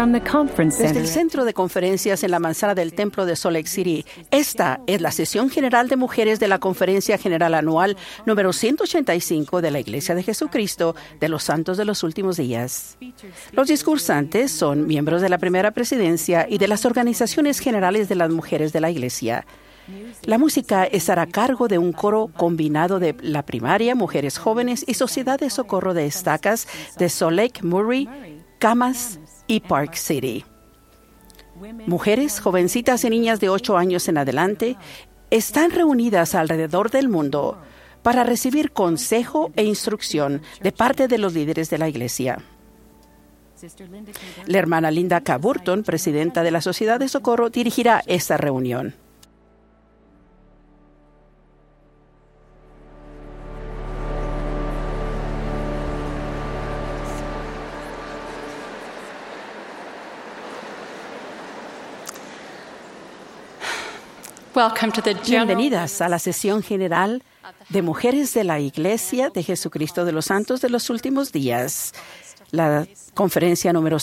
from the conference Desde center. el centro de conferencias en la manzana del Templo de Salt Lake City, esta es la sesión general de mujeres de la Conferencia General Anual número 185 de la Iglesia de Jesucristo de los Santos de los Últimos Días. Los discursantes son miembros de la Primera Presidencia y de las organizaciones generales de las mujeres de la Iglesia. La música estará a cargo de un coro combinado de la primaria, mujeres jóvenes y Sociedad de Socorro de Estacas de Salt Lake, Murray, Camas y Park City. Mujeres, jovencitas y niñas de 8 años en adelante están reunidas alrededor del mundo para recibir consejo e instrucción de parte de los líderes de la Iglesia. La hermana Linda K. Burton, presidenta de la Sociedad de Socorro, dirigirá esta reunión. Bienvenidas a la sesión general de mujeres de la Iglesia de Jesucristo de los Santos de los Últimos Días, la conferencia número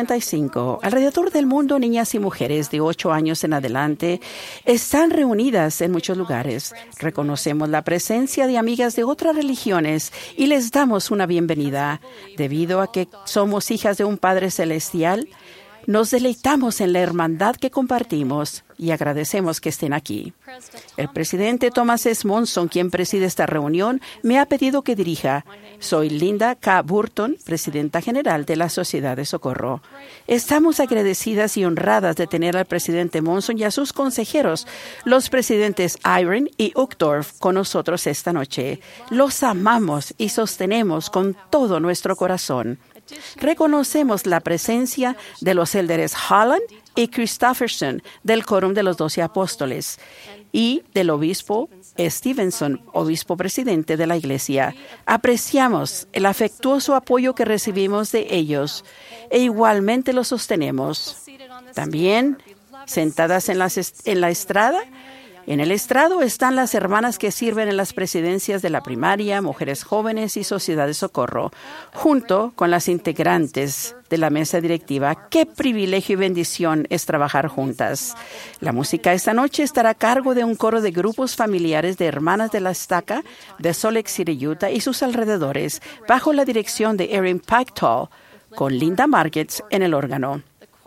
185. Alrededor del mundo, niñas y mujeres de 8 años en adelante están reunidas en muchos lugares. Reconocemos la presencia de amigas de otras religiones y les damos una bienvenida. Debido a que somos hijas de un Padre Celestial, nos deleitamos en la hermandad que compartimos y agradecemos que estén aquí. El presidente Thomas S. Monson, quien preside esta reunión, me ha pedido que dirija. Soy Linda K. Burton, presidenta general de la Sociedad de Socorro. Estamos agradecidas y honradas de tener al presidente Monson y a sus consejeros, los presidentes Iron y Uchtdorf, con nosotros esta noche. Los amamos y sostenemos con todo nuestro corazón. Reconocemos la presencia de los élderes Holland y Christofferson del Quórum de los 12 Apóstoles y del obispo Stevenson, obispo presidente de la Iglesia. Apreciamos el afectuoso apoyo que recibimos de ellos e igualmente lo sostenemos. También, sentadas en la estrada, en el estrado están las hermanas que sirven en las presidencias de la primaria, mujeres jóvenes y Sociedad de Socorro, junto con las integrantes de la mesa directiva. ¡Qué privilegio y bendición es trabajar juntas! La música esta noche estará a cargo de un coro de grupos familiares de hermanas de la estaca de Salt Lake City, Utah y sus alrededores, bajo la dirección de Erin Pactall, con Linda Margetts en el órgano.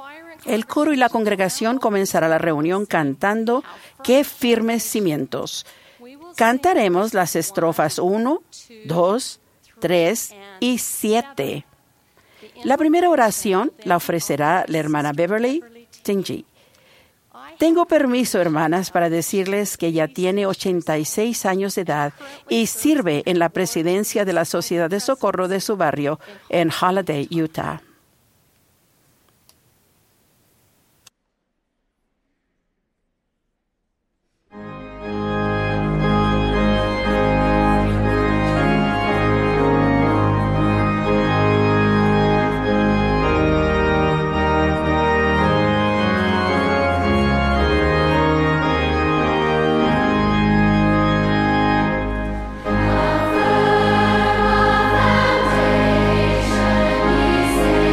El coro y la congregación comenzará la reunión cantando ¡Qué firmes cimientos! Cantaremos las estrofas 1, 2, 3 y 7. La primera oración la ofrecerá la hermana Beverly Tingy. Tengo permiso, hermanas, para decirles que ella tiene 86 años de edad y sirve en la presidencia de la Sociedad de Socorro de su barrio en Holiday, Utah. Say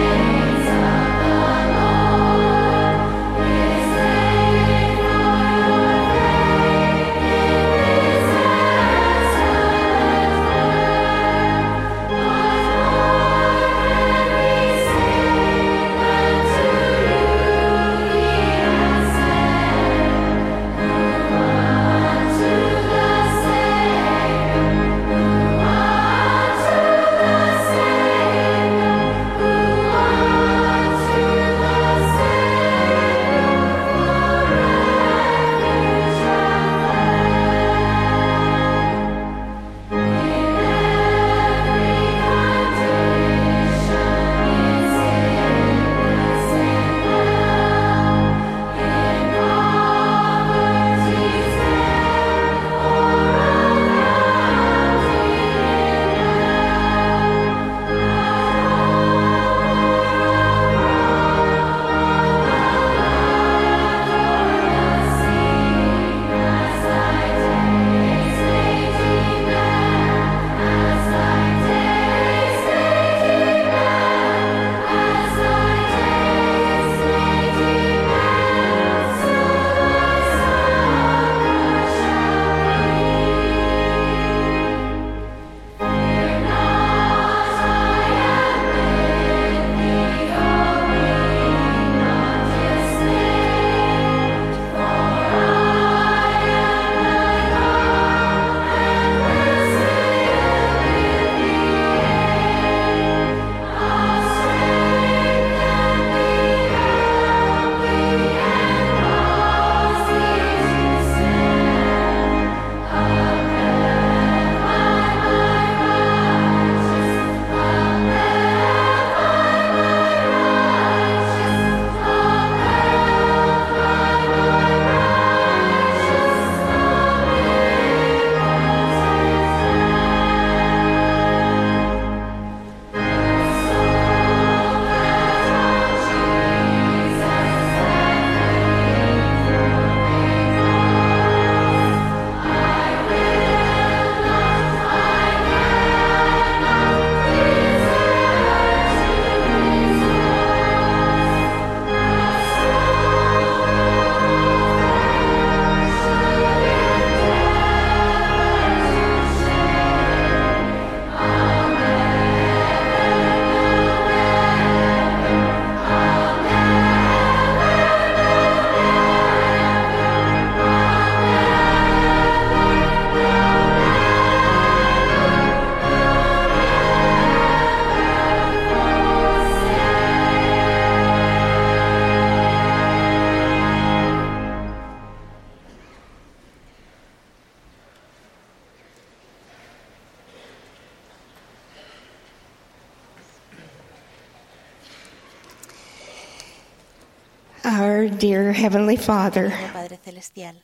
Our dear Heavenly Father, Padre Celestial,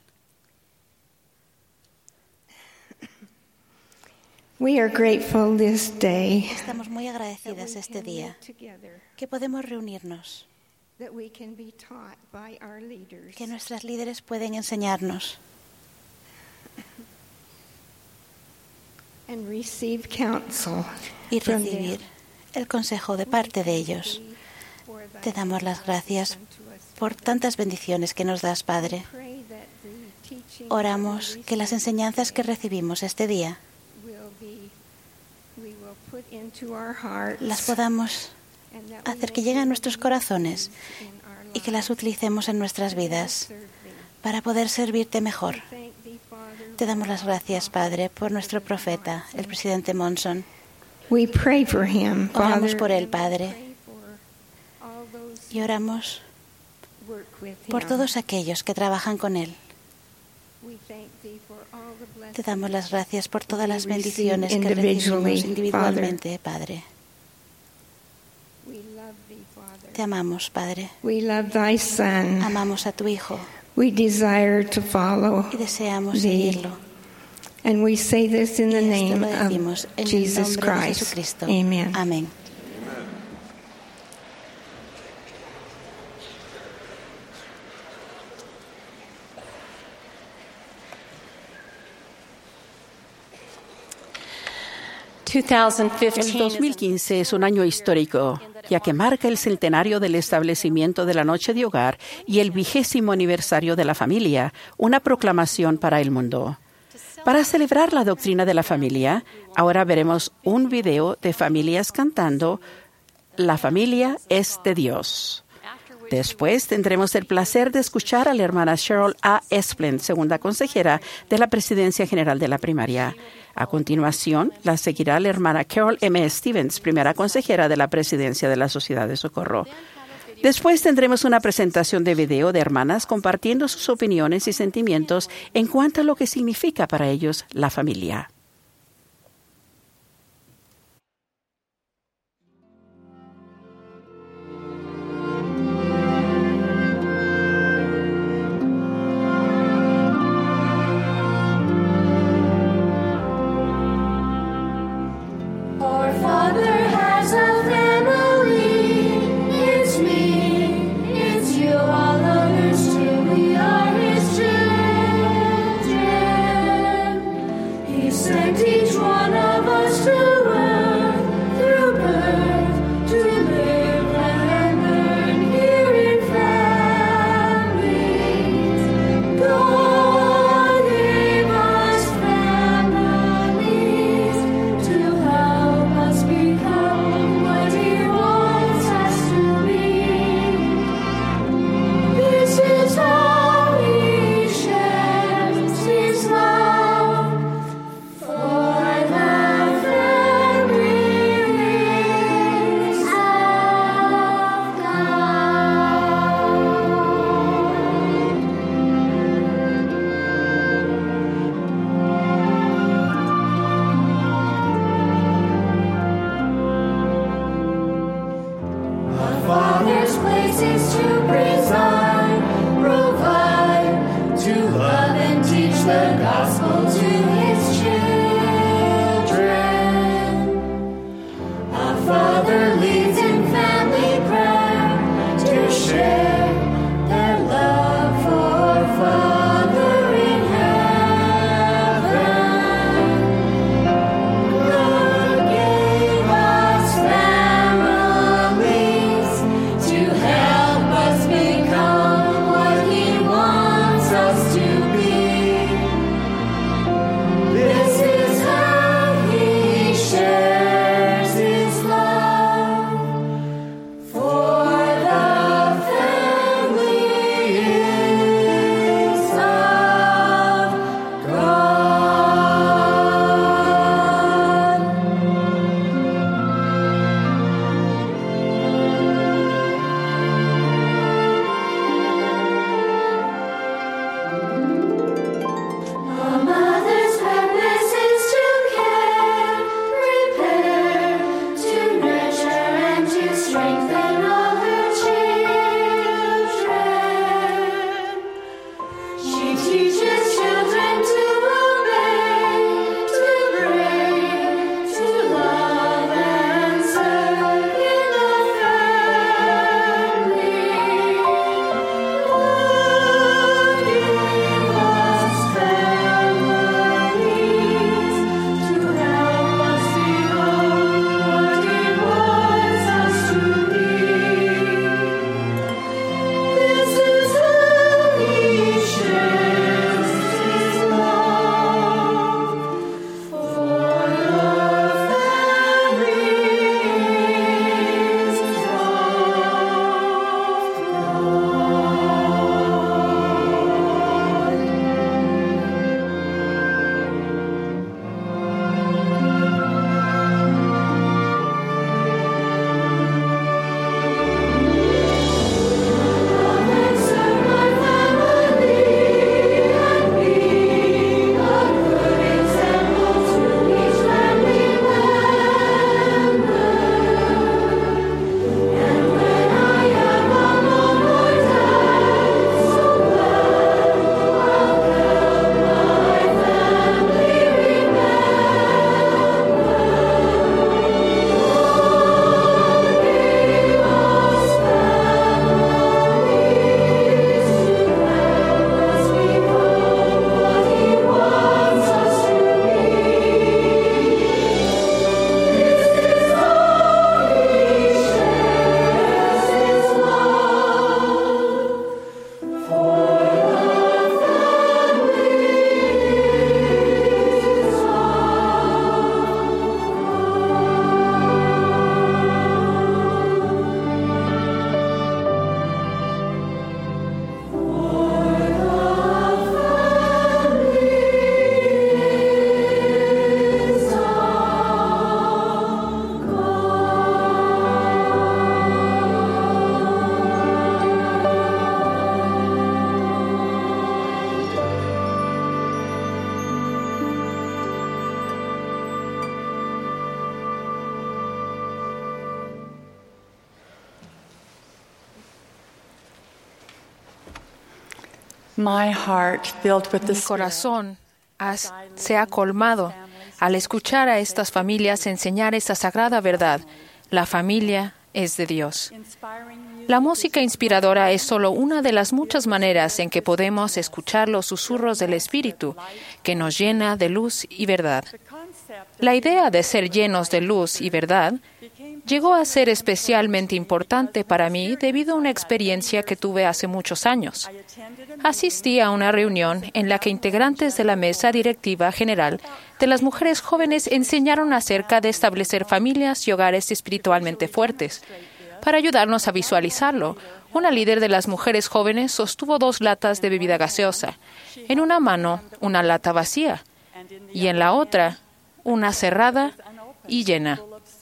we are grateful this day estamos muy agradecidas este día que podemos reunirnos, that we can be taught by our leaders que nuestras líderes pueden enseñarnos and receive counsel y from recibir them. el consejo de parte de ellos. Te damos las gracias por tantas bendiciones que nos das, Padre. Pray that the teaching Oramos que las enseñanzas que recibimos este día we will put into our hearts las podamos and that we hacer que lleguen a nuestros corazones y que las utilicemos en nuestras vidas para poder servirte mejor. thank thee, Father. Te damos las gracias, Padre, por nuestro profeta, el presidente Monson. We pray for him, Oramos Father. por él, Padre, Pray for all those y oramos who work with por him. todos aquellos que trabajan con él. We thank thee for all the blessings. Te damos las gracias por todas las we bendiciones receive que recibimos individually, individualmente, Padre. We love thee, Father. Te amamos, Padre. We love thy Son. Amamos a tu Hijo We desire to follow y deseamos thee. seguirlo. And we say this in the Y esto name lo decimos of en el Jesus nombre de Christ. Jesucristo. Amen. Amén. El 2015 es un año histórico, ya que marca el centenario del establecimiento de la Noche de Hogar y el 20º aniversario de la familia, una proclamación para el mundo. Para celebrar la doctrina de la familia, ahora veremos un video de familias cantando La familia es de Dios. Después tendremos el placer de escuchar a la hermana Cheryl A. Esplin, segunda consejera de la Presidencia General de la Primaria. A continuación, la seguirá la hermana Carol M. Stevens, primera consejera de la Presidencia de la Sociedad de Socorro. Después tendremos una presentación de video de hermanas compartiendo sus opiniones y sentimientos en cuanto a lo que significa para ellos la familia. Our Father has a family. It's me, it's you, all others too. We are His children. He sent each one of us to earth through birth to live and learn here in families. God gave us families to help us become My heart filled with the Mi Spirit. corazón se ha colmado al escuchar a estas familias enseñar esta sagrada verdad. La familia es de Dios. La música inspiradora es solo una de las muchas maneras en que podemos escuchar los susurros del Espíritu, que nos llena de luz y verdad. La idea de ser llenos de luz y verdad llegó a ser especialmente importante para mí debido a una experiencia que tuve hace muchos años. Asistí a una reunión en la que integrantes de la mesa directiva general de las mujeres jóvenes enseñaron acerca de establecer familias y hogares espiritualmente fuertes. Para ayudarnos a visualizarlo, una líder de las mujeres jóvenes sostuvo 2 latas de bebida gaseosa. En una mano, una lata vacía, y en la otra, una cerrada y llena.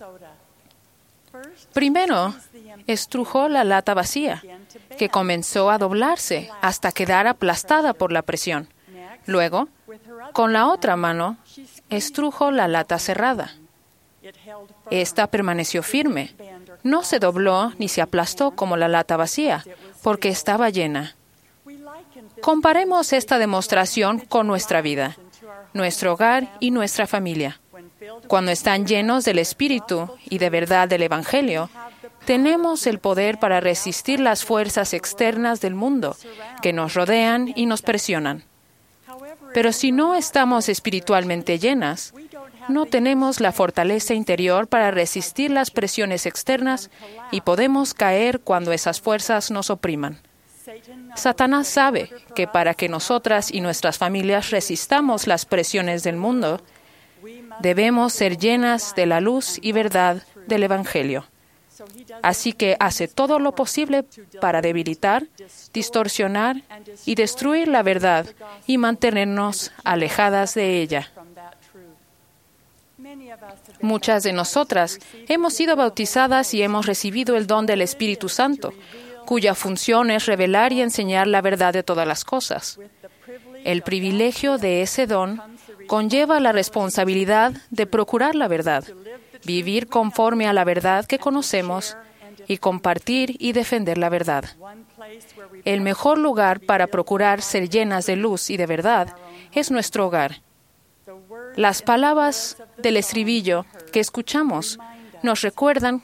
Primero, estrujó la lata vacía, que comenzó a doblarse hasta quedar aplastada por la presión. Luego, con la otra mano, estrujo la lata cerrada. Esta permaneció firme. No se dobló ni se aplastó como la lata vacía, porque estaba llena. Comparemos esta demostración con nuestra vida, nuestro hogar y nuestra familia. Cuando están llenos del Espíritu y de verdad del Evangelio, tenemos el poder para resistir las fuerzas externas del mundo que nos rodean y nos presionan. Pero si no estamos espiritualmente llenas, no tenemos la fortaleza interior para resistir las presiones externas y podemos caer cuando esas fuerzas nos opriman. Satanás sabe que para que nosotras y nuestras familias resistamos las presiones del mundo, debemos ser llenas de la luz y verdad del Evangelio. Así que hace todo lo posible para debilitar, distorsionar y destruir la verdad y mantenernos alejadas de ella. Muchas de nosotras hemos sido bautizadas y hemos recibido el don del Espíritu Santo, cuya función es revelar y enseñar la verdad de todas las cosas. El privilegio de ese don conlleva la responsabilidad de procurar la verdad, vivir conforme a la verdad que conocemos y compartir y defender la verdad. El mejor lugar para procurar ser llenas de luz y de verdad es nuestro hogar. Las palabras del estribillo que escuchamos nos recuerdan: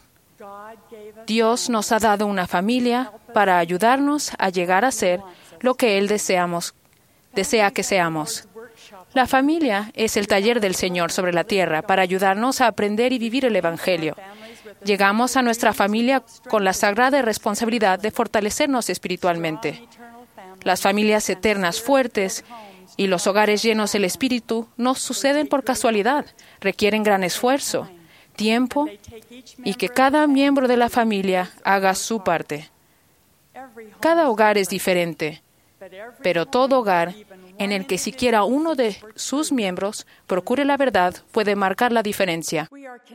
Dios nos ha dado una familia para ayudarnos a llegar a ser lo que Él desea que seamos. La familia es el taller del Señor sobre la tierra para ayudarnos a aprender y vivir el Evangelio. Llegamos a nuestra familia con la sagrada responsabilidad de fortalecernos espiritualmente. Las familias eternas fuertes y los hogares llenos del Espíritu no suceden por casualidad, requieren gran esfuerzo, tiempo y que cada miembro de la familia haga su parte. Cada hogar es diferente, pero todo hogar en el que siquiera uno de sus miembros procure la verdad puede marcar la diferencia.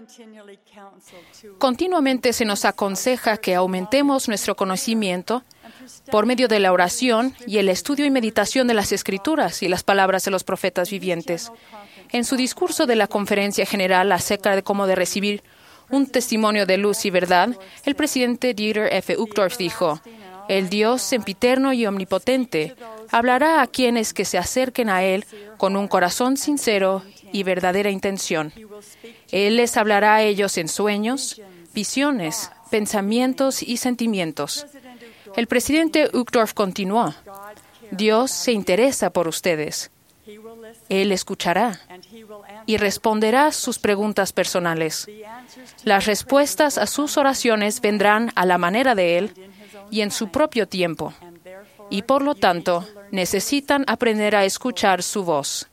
Continuamente se nos aconseja que aumentemos nuestro conocimiento por medio de la oración y el estudio y meditación de las Escrituras y las palabras de los profetas vivientes. En su discurso de la Conferencia General acerca de cómo de recibir un testimonio de luz y verdad, el presidente Dieter F. Uchtdorf dijo: «El Dios sempiterno y omnipotente hablará a quienes que se acerquen a Él con un corazón sincero y verdadera intención. Él les hablará a ellos en sueños, visiones, pensamientos y sentimientos». El presidente Uchtdorf continuó: «Dios se interesa por ustedes. Él escuchará y responderá sus preguntas personales. Las respuestas a sus oraciones vendrán a la manera de Él y en su propio tiempo, y por lo tanto necesitan aprender a escuchar su voz».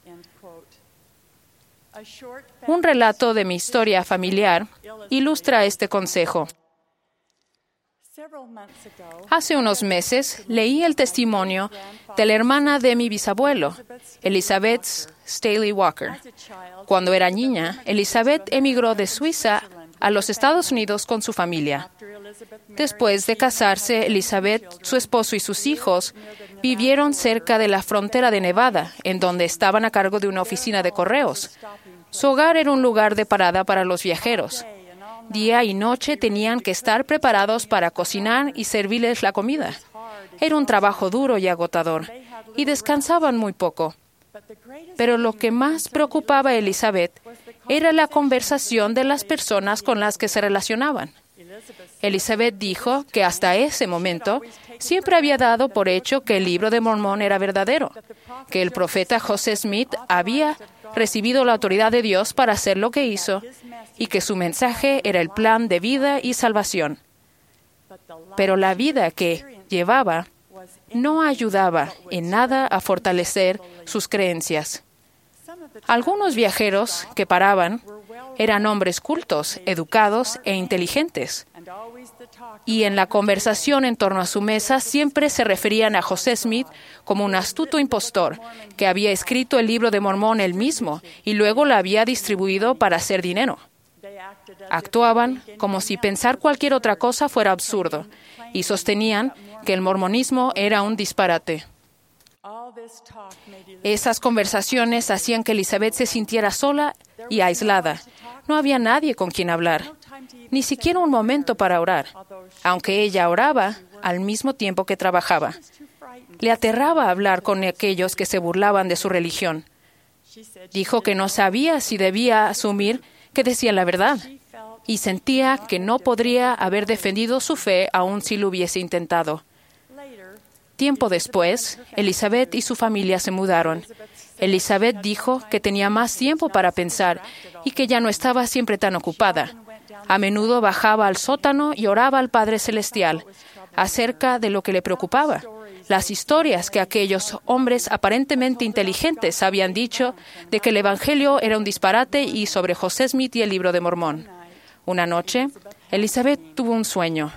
Un relato de mi historia familiar ilustra este consejo. Hace unos meses leí el testimonio de la hermana de mi bisabuelo, Elizabeth Staley Walker. Cuando era niña, Elizabeth emigró de Suiza a los Estados Unidos con su familia. Después de casarse, Elizabeth, su esposo y sus hijos vivieron cerca de la frontera de Nevada, en donde estaban a cargo de una oficina de correos. Su hogar era un lugar de parada para los viajeros. Día y noche tenían que estar preparados para cocinar y servirles la comida. Era un trabajo duro y agotador, y descansaban muy poco. Pero lo que más preocupaba a Elizabeth era la conversación de las personas con las que se relacionaban. Elizabeth dijo que hasta ese momento siempre había dado por hecho que el Libro de Mormón era verdadero, que el profeta José Smith había recibido la autoridad de Dios para hacer lo que hizo y que su mensaje era el plan de vida y salvación. Pero la vida que llevaba no ayudaba en nada a fortalecer sus creencias. Algunos viajeros que paraban eran hombres cultos, educados e inteligentes. Y en la conversación en torno a su mesa siempre se referían a José Smith como un astuto impostor que había escrito el Libro de Mormón él mismo y luego lo había distribuido para hacer dinero. Actuaban como si pensar cualquier otra cosa fuera absurdo y sostenían que el mormonismo era un disparate. Esas conversaciones hacían que Elizabeth se sintiera sola y aislada. No había nadie con quien hablar, ni siquiera un momento para orar, aunque ella oraba al mismo tiempo que trabajaba. Le aterraba hablar con aquellos que se burlaban de su religión. Dijo que no sabía si debía asumir que decían la verdad y sentía que no podría haber defendido su fe aun si lo hubiese intentado. Tiempo después, Elizabeth y su familia se mudaron. Elizabeth dijo que tenía más tiempo para pensar y que ya no estaba siempre tan ocupada. A menudo bajaba al sótano y oraba al Padre Celestial acerca de lo que le preocupaba. Las historias que aquellos hombres aparentemente inteligentes habían dicho de que el Evangelio era un disparate y sobre José Smith y el Libro de Mormón. Una noche, Elizabeth tuvo un sueño.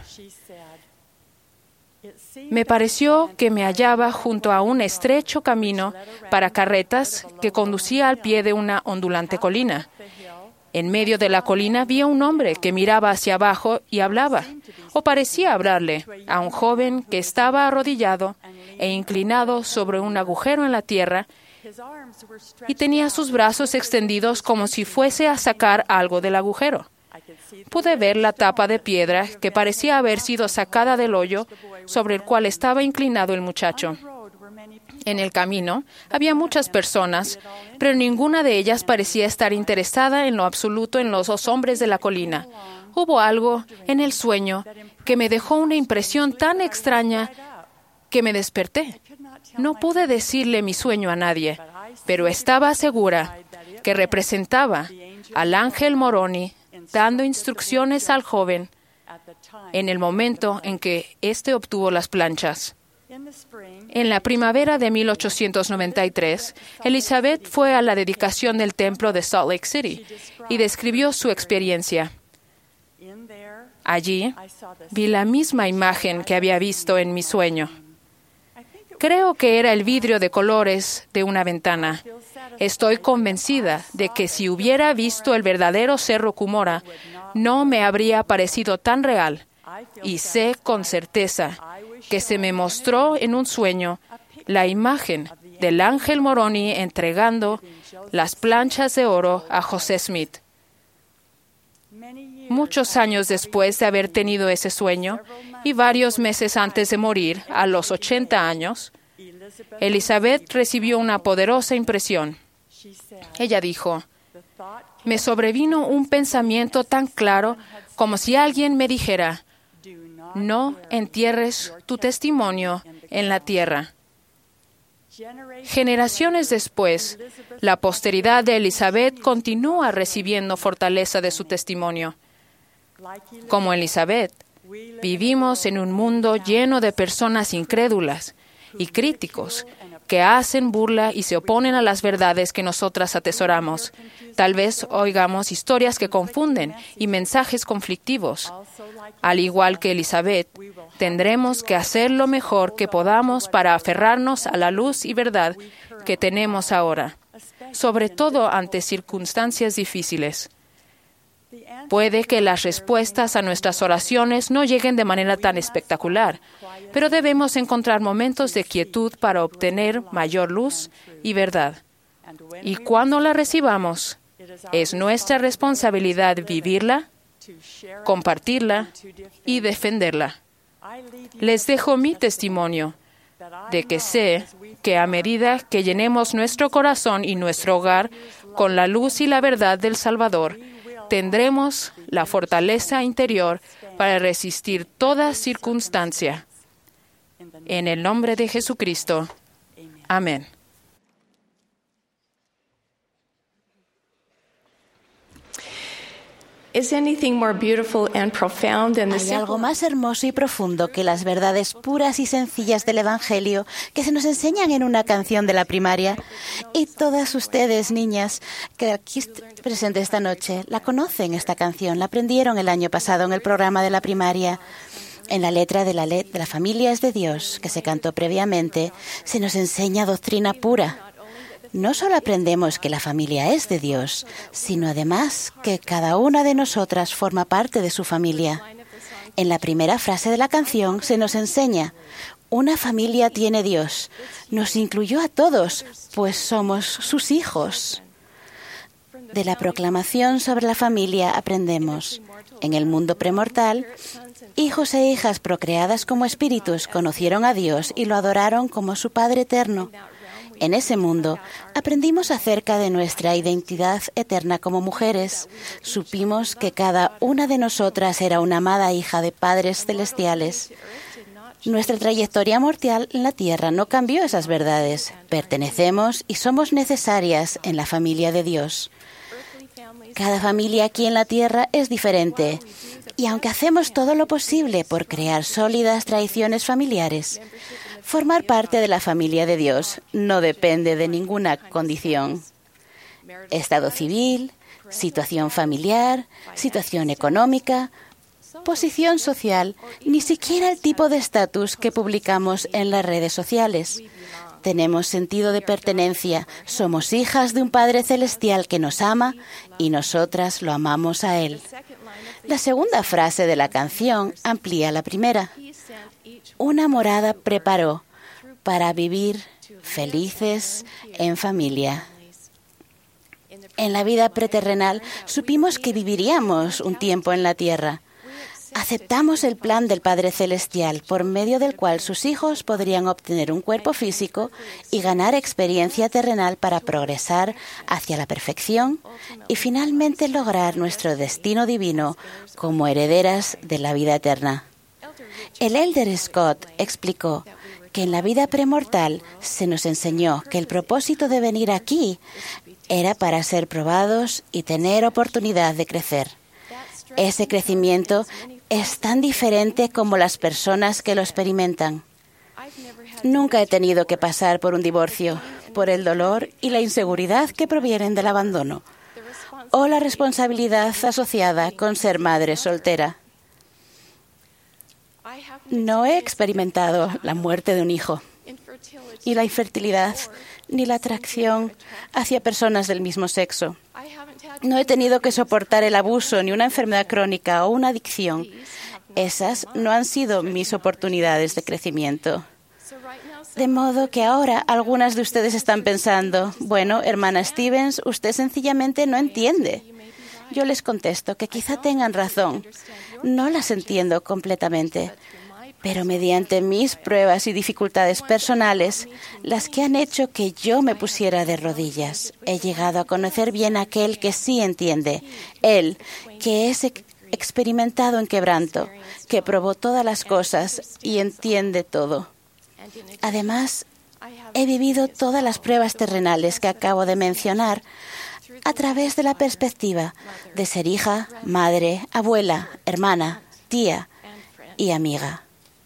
Me pareció que me hallaba junto a un estrecho camino para carretas que conducía al pie de una ondulante colina. En medio de la colina vi a un hombre que miraba hacia abajo y hablaba, o parecía hablarle, a un joven que estaba arrodillado e inclinado sobre un agujero en la tierra y tenía sus brazos extendidos como si fuese a sacar algo del agujero. Pude ver la tapa de piedra que parecía haber sido sacada del hoyo sobre el cual estaba inclinado el muchacho. En el camino había muchas personas, pero ninguna de ellas parecía estar interesada en lo absoluto en los dos hombres de la colina. Hubo algo en el sueño que me dejó una impresión tan extraña que me desperté. No pude decirle mi sueño a nadie, pero estaba segura que representaba al ángel Moroni dando instrucciones al joven en el momento en que éste obtuvo las planchas. En la primavera de 1893, Elizabeth fue a la dedicación del templo de Salt Lake City y describió su experiencia. Allí vi la misma imagen que había visto en mi sueño. Creo que era el vidrio de colores de una ventana. Estoy convencida de que si hubiera visto el verdadero Cerro Cumorah, no me habría parecido tan real. Y sé con certeza que se me mostró en un sueño la imagen del ángel Moroni entregando las planchas de oro a José Smith. Muchos años después de haber tenido ese sueño y varios meses antes de morir, a los 80 años, Elizabeth recibió una poderosa impresión. Ella dijo, me sobrevino un pensamiento tan claro como si alguien me dijera, no entierres tu testimonio en la tierra. Generaciones después, la posteridad de Elizabeth continúa recibiendo fortaleza de su testimonio. Como Elizabeth, vivimos en un mundo lleno de personas incrédulas y críticos que hacen burla y se oponen a las verdades que nosotras atesoramos. Tal vez oigamos historias que confunden y mensajes conflictivos. Al igual que Elizabeth, tendremos que hacer lo mejor que podamos para aferrarnos a la luz y verdad que tenemos ahora, sobre todo ante circunstancias difíciles. Puede que las respuestas a nuestras oraciones no lleguen de manera tan espectacular, pero debemos encontrar momentos de quietud para obtener mayor luz y verdad. Y cuando la recibamos, es nuestra responsabilidad vivirla, compartirla y defenderla. Les dejo mi testimonio de que sé que a medida que llenemos nuestro corazón y nuestro hogar con la luz y la verdad del Salvador, tendremos la fortaleza interior para resistir toda circunstancia. En el nombre de Jesucristo. Amén. Is anything more beautiful and profound than the ¿Hay algo simple más hermoso y profundo que las verdades puras y sencillas del Evangelio que se nos enseñan en una canción de la primaria? Y todas ustedes, niñas, que aquí presentes esta noche, la conocen esta canción, la aprendieron el año pasado en el programa de la primaria. En la letra de la familia es de Dios, que se cantó previamente, se nos enseña doctrina pura. No solo aprendemos que la familia es de Dios, sino además que cada una de nosotras forma parte de su familia. En la primera frase de la canción se nos enseña: una familia tiene Dios. Nos incluyó a todos, pues somos sus hijos. De la proclamación sobre la familia aprendemos: en el mundo premortal, hijos e hijas procreadas como espíritus conocieron a Dios y lo adoraron como su Padre eterno. En ese mundo aprendimos acerca de nuestra identidad eterna como mujeres. Supimos que cada una de nosotras era una amada hija de padres celestiales. Nuestra trayectoria mortal en la tierra no cambió esas verdades. Pertenecemos y somos necesarias en la familia de Dios. Cada familia aquí en la tierra es diferente. Y aunque hacemos todo lo posible por crear sólidas tradiciones familiares, formar parte de la familia de Dios no depende de ninguna condición. Estado civil, situación familiar, situación económica, posición social, ni siquiera el tipo de estatus que publicamos en las redes sociales. Tenemos sentido de pertenencia, somos hijas de un Padre Celestial que nos ama y nosotras lo amamos a Él. La segunda frase de la canción amplía la primera. Una morada preparó para vivir felices en familia. En la vida preterrenal supimos que viviríamos un tiempo en la tierra. Aceptamos el plan del Padre Celestial, por medio del cual sus hijos podrían obtener un cuerpo físico y ganar experiencia terrenal para progresar hacia la perfección y finalmente lograr nuestro destino divino como herederas de la vida eterna. El Elder Scott explicó que en la vida premortal se nos enseñó que el propósito de venir aquí era para ser probados y tener oportunidad de crecer. Ese crecimiento es tan diferente como las personas que lo experimentan. Nunca he tenido que pasar por un divorcio, por el dolor y la inseguridad que provienen del abandono, o la responsabilidad asociada con ser madre soltera. No he experimentado la muerte de un hijo, ni la infertilidad, ni la atracción hacia personas del mismo sexo. No he tenido que soportar el abuso, ni una enfermedad crónica o una adicción. Esas no han sido mis oportunidades de crecimiento. De modo que ahora algunas de ustedes están pensando: bueno, hermana Stevens, usted sencillamente no entiende. Yo les contesto que quizá tengan razón. No las entiendo completamente, pero mediante mis pruebas y dificultades personales, las que han hecho que yo me pusiera de rodillas, he llegado a conocer bien a aquel que sí entiende, Él, que es experimentado en quebranto, que probó todas las cosas y entiende todo. Además, he vivido todas las pruebas terrenales que acabo de mencionar a través de la perspectiva de ser hija, madre, abuela, hermana, tía y amiga.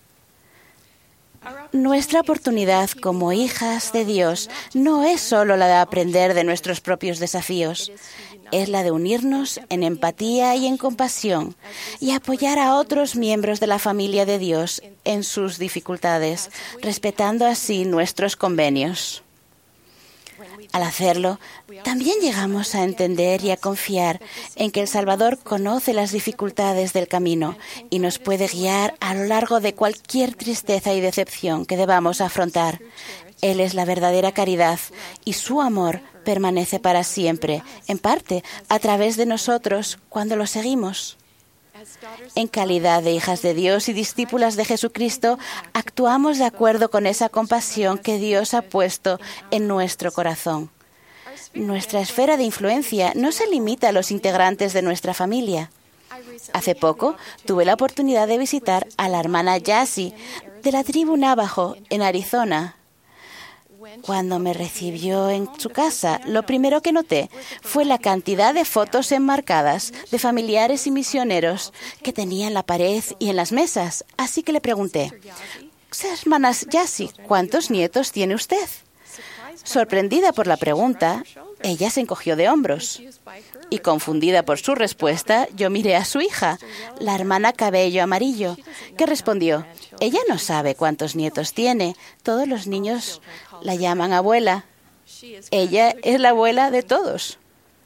Nuestra oportunidad como hijas de Dios no es solo la de aprender de nuestros propios desafíos, es la de unirnos en empatía y en compasión y apoyar a otros miembros de la familia de Dios en sus dificultades, respetando así nuestros convenios. Al hacerlo, también llegamos a entender y a confiar en que el Salvador conoce las dificultades del camino y nos puede guiar a lo largo de cualquier tristeza y decepción que debamos afrontar. Él es la verdadera caridad y su amor permanece para siempre, en parte a través de nosotros cuando lo seguimos. En calidad de hijas de Dios y discípulas de Jesucristo, actuamos de acuerdo con esa compasión que Dios ha puesto en nuestro corazón. Nuestra esfera de influencia no se limita a los integrantes de nuestra familia. Hace poco tuve la oportunidad de visitar a la hermana Yassi de la tribu Navajo en Arizona. Cuando me recibió en su casa, lo primero que noté fue la cantidad de fotos enmarcadas de familiares y misioneros que tenía en la pared y en las mesas. Así que le pregunté, hermana Yassi, ¿cuántos nietos tiene usted? Sorprendida por la pregunta, ella se encogió de hombros. Y confundida por su respuesta, yo miré a su hija, la hermana cabello amarillo, que respondió, ella no sabe cuántos nietos tiene. Todos los niños la llaman abuela. Ella es la abuela de todos.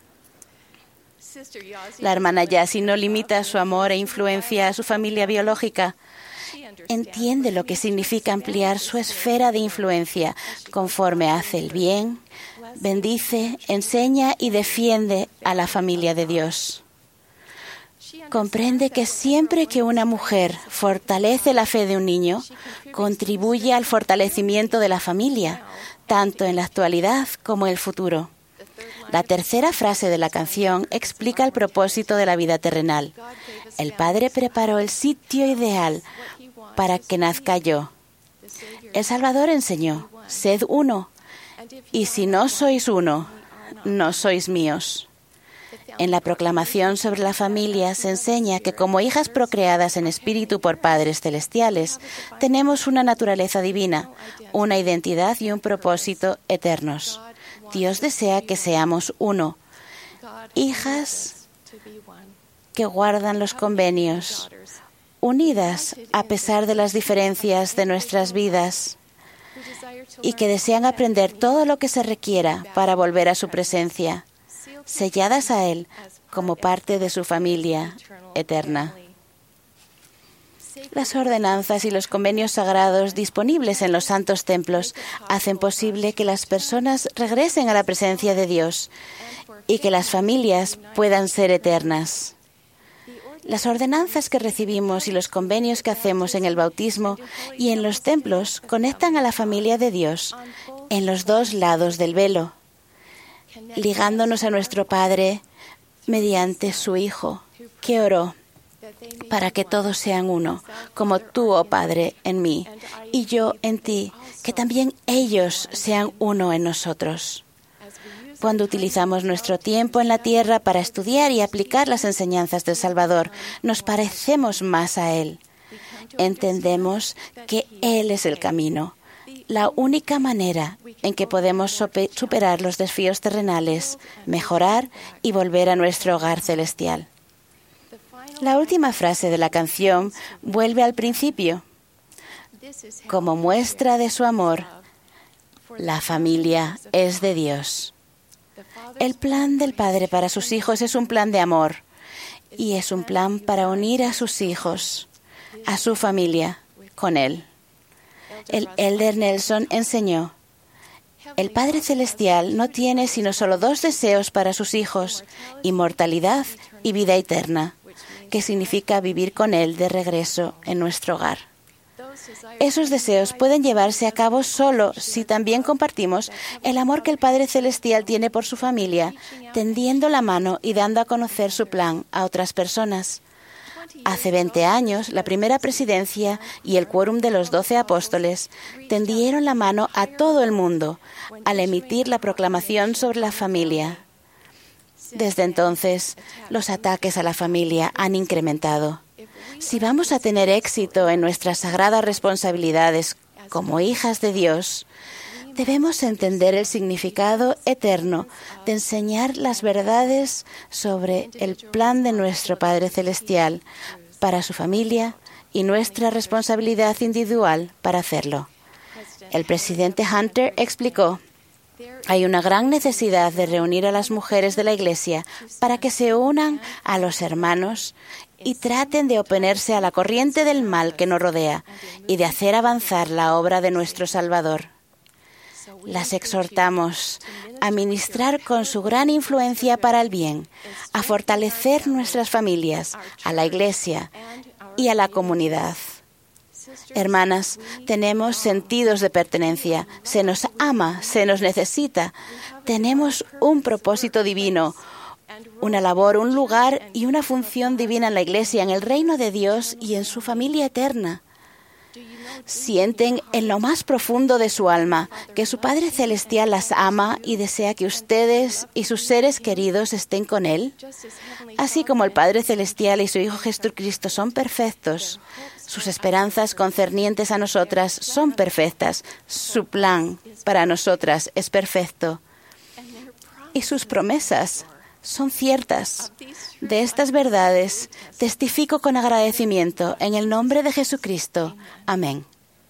La hermana Yassi no limita su amor e influencia a su familia biológica. Entiende lo que significa ampliar su esfera de influencia conforme hace el bien, bendice, enseña y defiende a la familia de Dios. Comprende que siempre que una mujer fortalece la fe de un niño, contribuye al fortalecimiento de la familia, tanto en la actualidad como en el futuro. La tercera frase de la canción explica el propósito de la vida terrenal. El Padre preparó el sitio ideal para que nazca yo. El Salvador enseñó, sed uno, y si no sois uno, no sois míos. En la proclamación sobre la familia se enseña que como hijas procreadas en espíritu por padres celestiales, tenemos una naturaleza divina, una identidad y un propósito eternos. Dios desea que seamos uno, hijas que guardan los convenios, unidas a pesar de las diferencias de nuestras vidas y que desean aprender todo lo que se requiera para volver a su presencia, selladas a Él como parte de su familia eterna. Las ordenanzas y los convenios sagrados disponibles en los santos templos hacen posible que las personas regresen a la presencia de Dios y que las familias puedan ser eternas. Las ordenanzas que recibimos y los convenios que hacemos en el bautismo y en los templos conectan a la familia de Dios en los dos lados del velo, ligándonos a nuestro Padre mediante su Hijo, que oró para que todos sean uno, como tú, oh Padre, en mí, y yo en ti, que también ellos sean uno en nosotros. Cuando utilizamos nuestro tiempo en la tierra para estudiar y aplicar las enseñanzas del Salvador, nos parecemos más a Él. Entendemos que Él es el camino, la única manera en que podemos superar los desafíos terrenales, mejorar y volver a nuestro hogar celestial. La última frase de la canción vuelve al principio. Como muestra de su amor, la familia es de Dios. El plan del Padre para sus hijos es un plan de amor y es un plan para unir a sus hijos, a su familia, con Él. El Elder Nelson enseñó, el Padre Celestial no tiene sino solo dos deseos para sus hijos, inmortalidad y vida eterna, que significa vivir con Él de regreso en nuestro hogar. Esos deseos pueden llevarse a cabo solo si también compartimos el amor que el Padre Celestial tiene por su familia, tendiendo la mano y dando a conocer su plan a otras personas. Hace 20 años, la primera presidencia y el quórum de los 12 apóstoles tendieron la mano a todo el mundo al emitir la proclamación sobre la familia. Desde entonces, los ataques a la familia han incrementado. Si vamos a tener éxito en nuestras sagradas responsabilidades como hijas de Dios, debemos entender el significado eterno de enseñar las verdades sobre el plan de nuestro Padre Celestial para su familia y nuestra responsabilidad individual para hacerlo. El presidente Hunter explicó, hay una gran necesidad de reunir a las mujeres de la Iglesia para que se unan a los hermanos y traten de oponerse a la corriente del mal que nos rodea y de hacer avanzar la obra de nuestro Salvador. Las exhortamos a ministrar con su gran influencia para el bien, a fortalecer nuestras familias, a la Iglesia y a la comunidad. Hermanas, tenemos sentidos de pertenencia, se nos ama, se nos necesita. Tenemos un propósito divino, una labor, un lugar y una función divina en la Iglesia, en el reino de Dios y en su familia eterna. Sienten en lo más profundo de su alma que su Padre Celestial las ama y desea que ustedes y sus seres queridos estén con Él. Así como el Padre Celestial y su Hijo Jesucristo son perfectos, sus esperanzas concernientes a nosotras son perfectas. Su plan para nosotras es perfecto. Y sus promesas son ciertas. De estas verdades testifico con agradecimiento en el nombre de Jesucristo. Amén.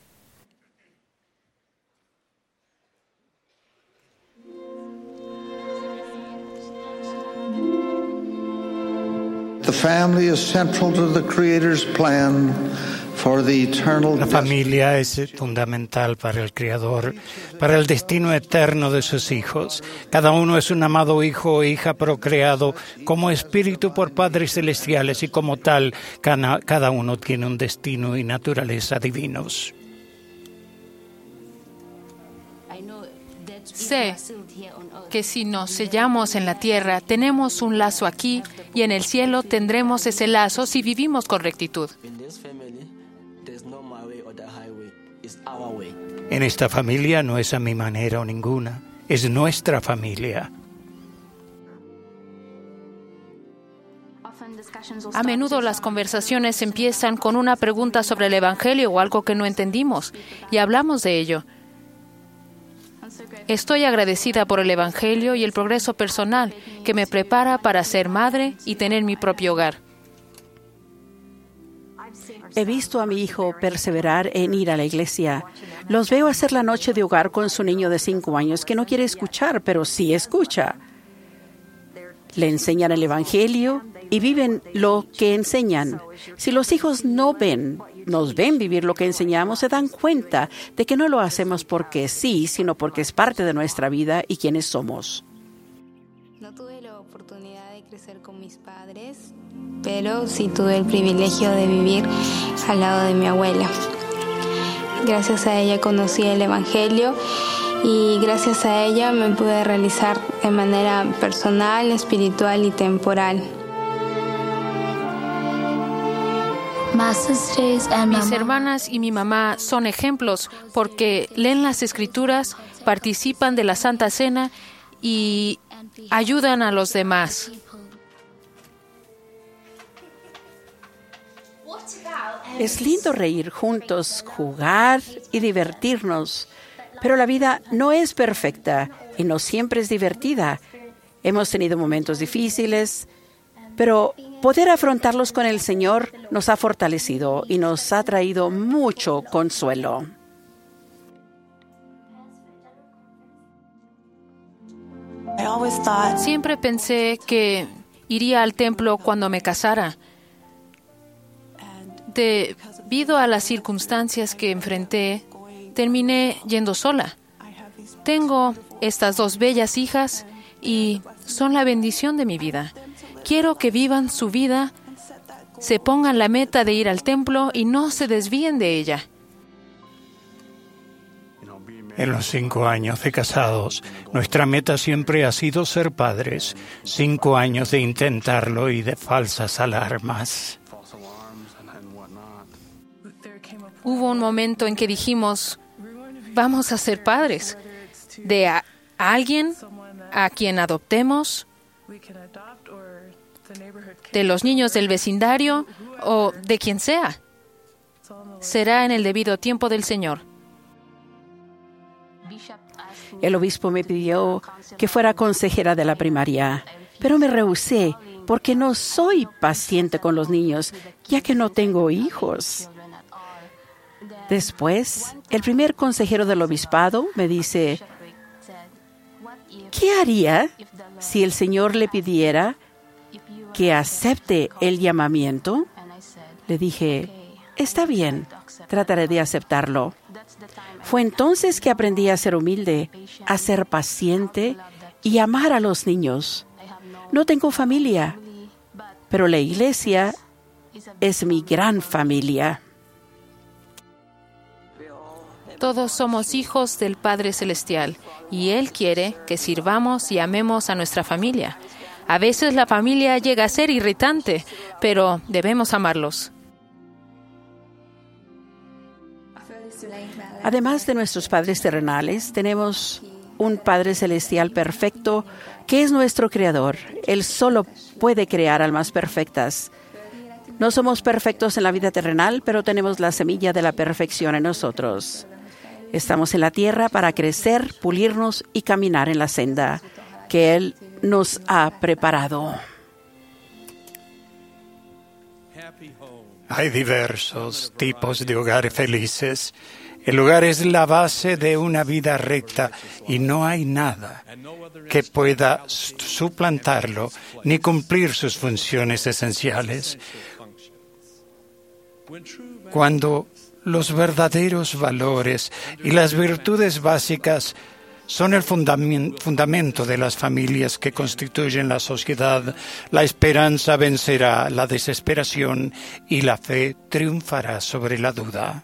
The family is central to the Creator's plan for the eternal La familia es fundamental para el Creador, para el destino eterno de sus hijos. Cada uno es un amado hijo o hija procreado como espíritu por padres celestiales y como tal, cada uno tiene un destino y naturaleza divinos. Sé que si nos sellamos en la tierra, tenemos un lazo aquí y en el cielo tendremos ese lazo si vivimos con rectitud. En esta familia no es a mi manera o ninguna, es nuestra familia. A menudo las conversaciones empiezan con una pregunta sobre el Evangelio o algo que no entendimos, y hablamos de ello. Estoy agradecida por el Evangelio y el progreso personal que me prepara para ser madre y tener mi propio hogar. He visto a mi hijo perseverar en ir a la iglesia. Los veo hacer la noche de hogar con su niño de 5 años que no quiere escuchar, pero sí escucha. Le enseñan el Evangelio y viven lo que enseñan. Si los hijos nos ven vivir lo que enseñamos, se dan cuenta de que no lo hacemos porque sí, sino porque es parte de nuestra vida y quienes somos. No tuve la oportunidad de crecer con mis padres, pero sí tuve el privilegio de vivir al lado de mi abuela. Gracias a ella conocí el Evangelio y gracias a ella me pude realizar de manera personal, espiritual y temporal. Mis hermanas y mi mamá son ejemplos porque leen las Escrituras, participan de la Santa Cena y ayudan a los demás. Es lindo reír juntos, jugar y divertirnos, pero la vida no es perfecta y no siempre es divertida. Hemos tenido momentos difíciles, pero poder afrontarlos con el Señor nos ha fortalecido y nos ha traído mucho consuelo. Siempre pensé que iría al templo cuando me casara. Debido a las circunstancias que enfrenté, terminé yendo sola. Tengo estas 2 bellas hijas y son la bendición de mi vida. Quiero que vivan su vida, se pongan la meta de ir al templo y no se desvíen de ella. En los 5 años de casados, nuestra meta siempre ha sido ser padres. 5 años de intentarlo y de falsas alarmas. Hubo un momento en que dijimos, vamos a ser padres de alguien a quien adoptemos, de los niños del vecindario o de quien sea. Será en el debido tiempo del Señor. El obispo me pidió que fuera consejera de la primaria, pero me rehusé porque no soy paciente con los niños, ya que no tengo hijos. Después, el primer consejero del obispado me dice, ¿qué haría si el Señor le pidiera que acepte el llamamiento? Le dije, está bien, trataré de aceptarlo. Fue entonces que aprendí a ser humilde, a ser paciente y amar a los niños. No tengo familia, pero la iglesia es mi gran familia. Todos somos hijos del Padre Celestial y Él quiere que sirvamos y amemos a nuestra familia. A veces la familia llega a ser irritante, pero debemos amarlos. Además de nuestros padres terrenales, tenemos un Padre Celestial perfecto que es nuestro Creador. Él solo puede crear almas perfectas. No somos perfectos en la vida terrenal, pero tenemos la semilla de la perfección en nosotros. Estamos en la tierra para crecer, pulirnos y caminar en la senda que Él nos ha preparado. Hay diversos tipos de hogares felices. El hogar es la base de una vida recta y no hay nada que pueda suplantarlo ni cumplir sus funciones esenciales. Cuando los verdaderos valores y las virtudes básicas son el fundamento de las familias que constituyen la sociedad, la esperanza vencerá la desesperación y la fe triunfará sobre la duda.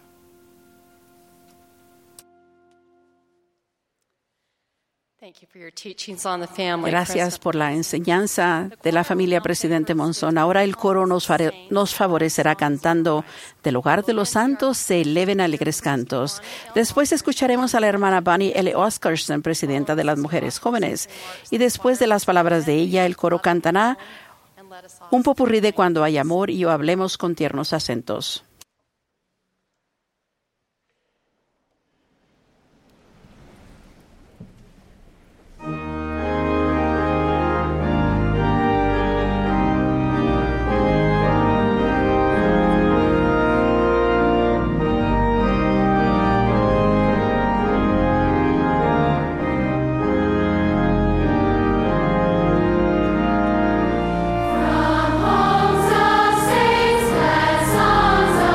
Gracias por la enseñanza de la familia Presidente Monzón. Ahora el coro nos favorecerá cantando "Del hogar de los santos se eleven alegres cantos". Después escucharemos a la hermana Bonnie L. Oscarson, presidenta de las mujeres jóvenes. Y después de las palabras de ella, el coro cantará un popurrí de "Cuando hay amor y hablemos con tiernos acentos". Songs of saints, let songs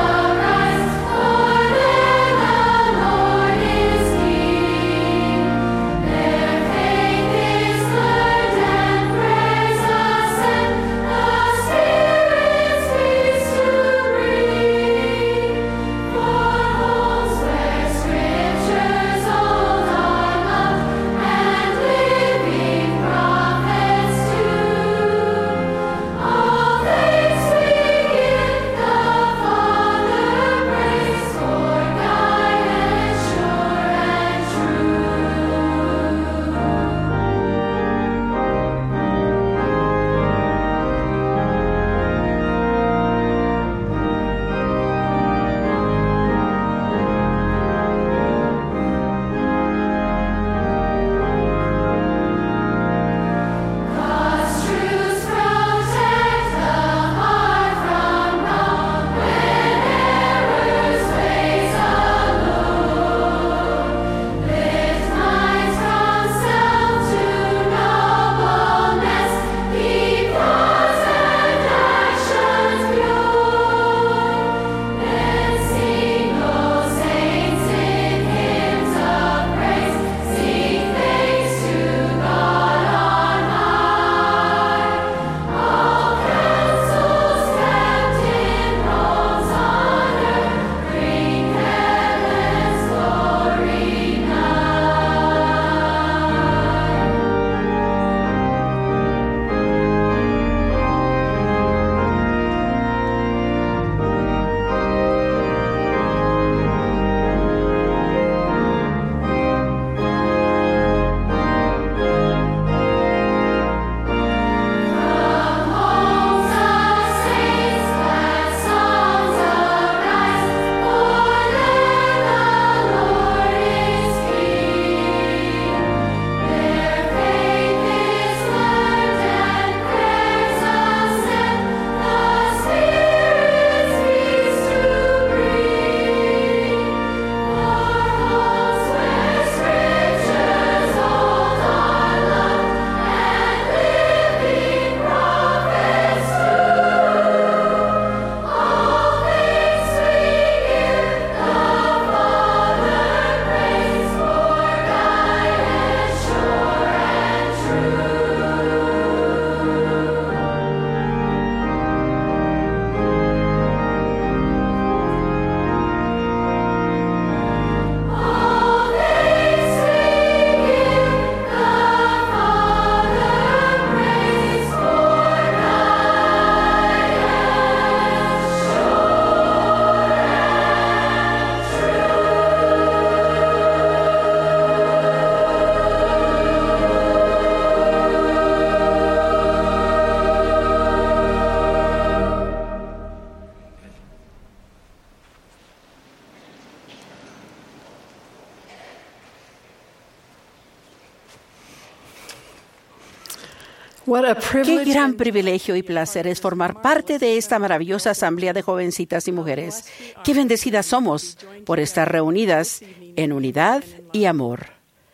Qué gran privilegio y placer es formar parte de esta maravillosa asamblea de jovencitas y mujeres. Qué bendecidas somos por estar reunidas en unidad y amor.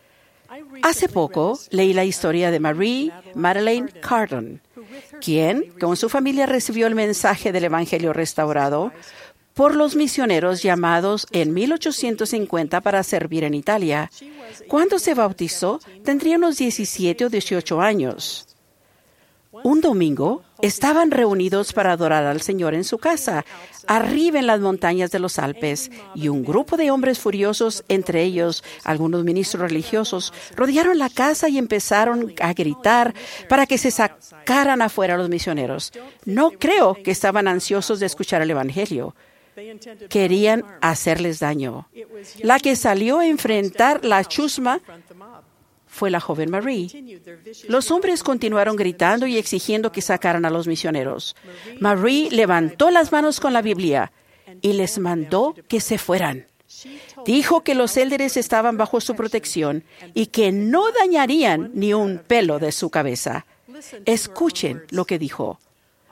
Hace poco leí la historia de Marie Madeleine Cardon, quien con su familia recibió el mensaje del Evangelio restaurado por los misioneros llamados en 1850 para servir en Italia. Cuando se bautizó, tendría unos 17 o 18 años. Un domingo, estaban reunidos para adorar al Señor en su casa, arriba en las montañas de los Alpes, y un grupo de hombres furiosos, entre ellos algunos ministros religiosos, rodearon la casa y empezaron a gritar para que se sacaran afuera a los misioneros. No creo que estaban ansiosos de escuchar el Evangelio. Querían hacerles daño. La que salió a enfrentar la chusma fue la joven Marie. Los hombres continuaron gritando y exigiendo que sacaran a los misioneros. Marie levantó las manos con la Biblia y les mandó que se fueran. Dijo que los élderes estaban bajo su protección y que no dañarían ni un pelo de su cabeza. Escuchen lo que dijo.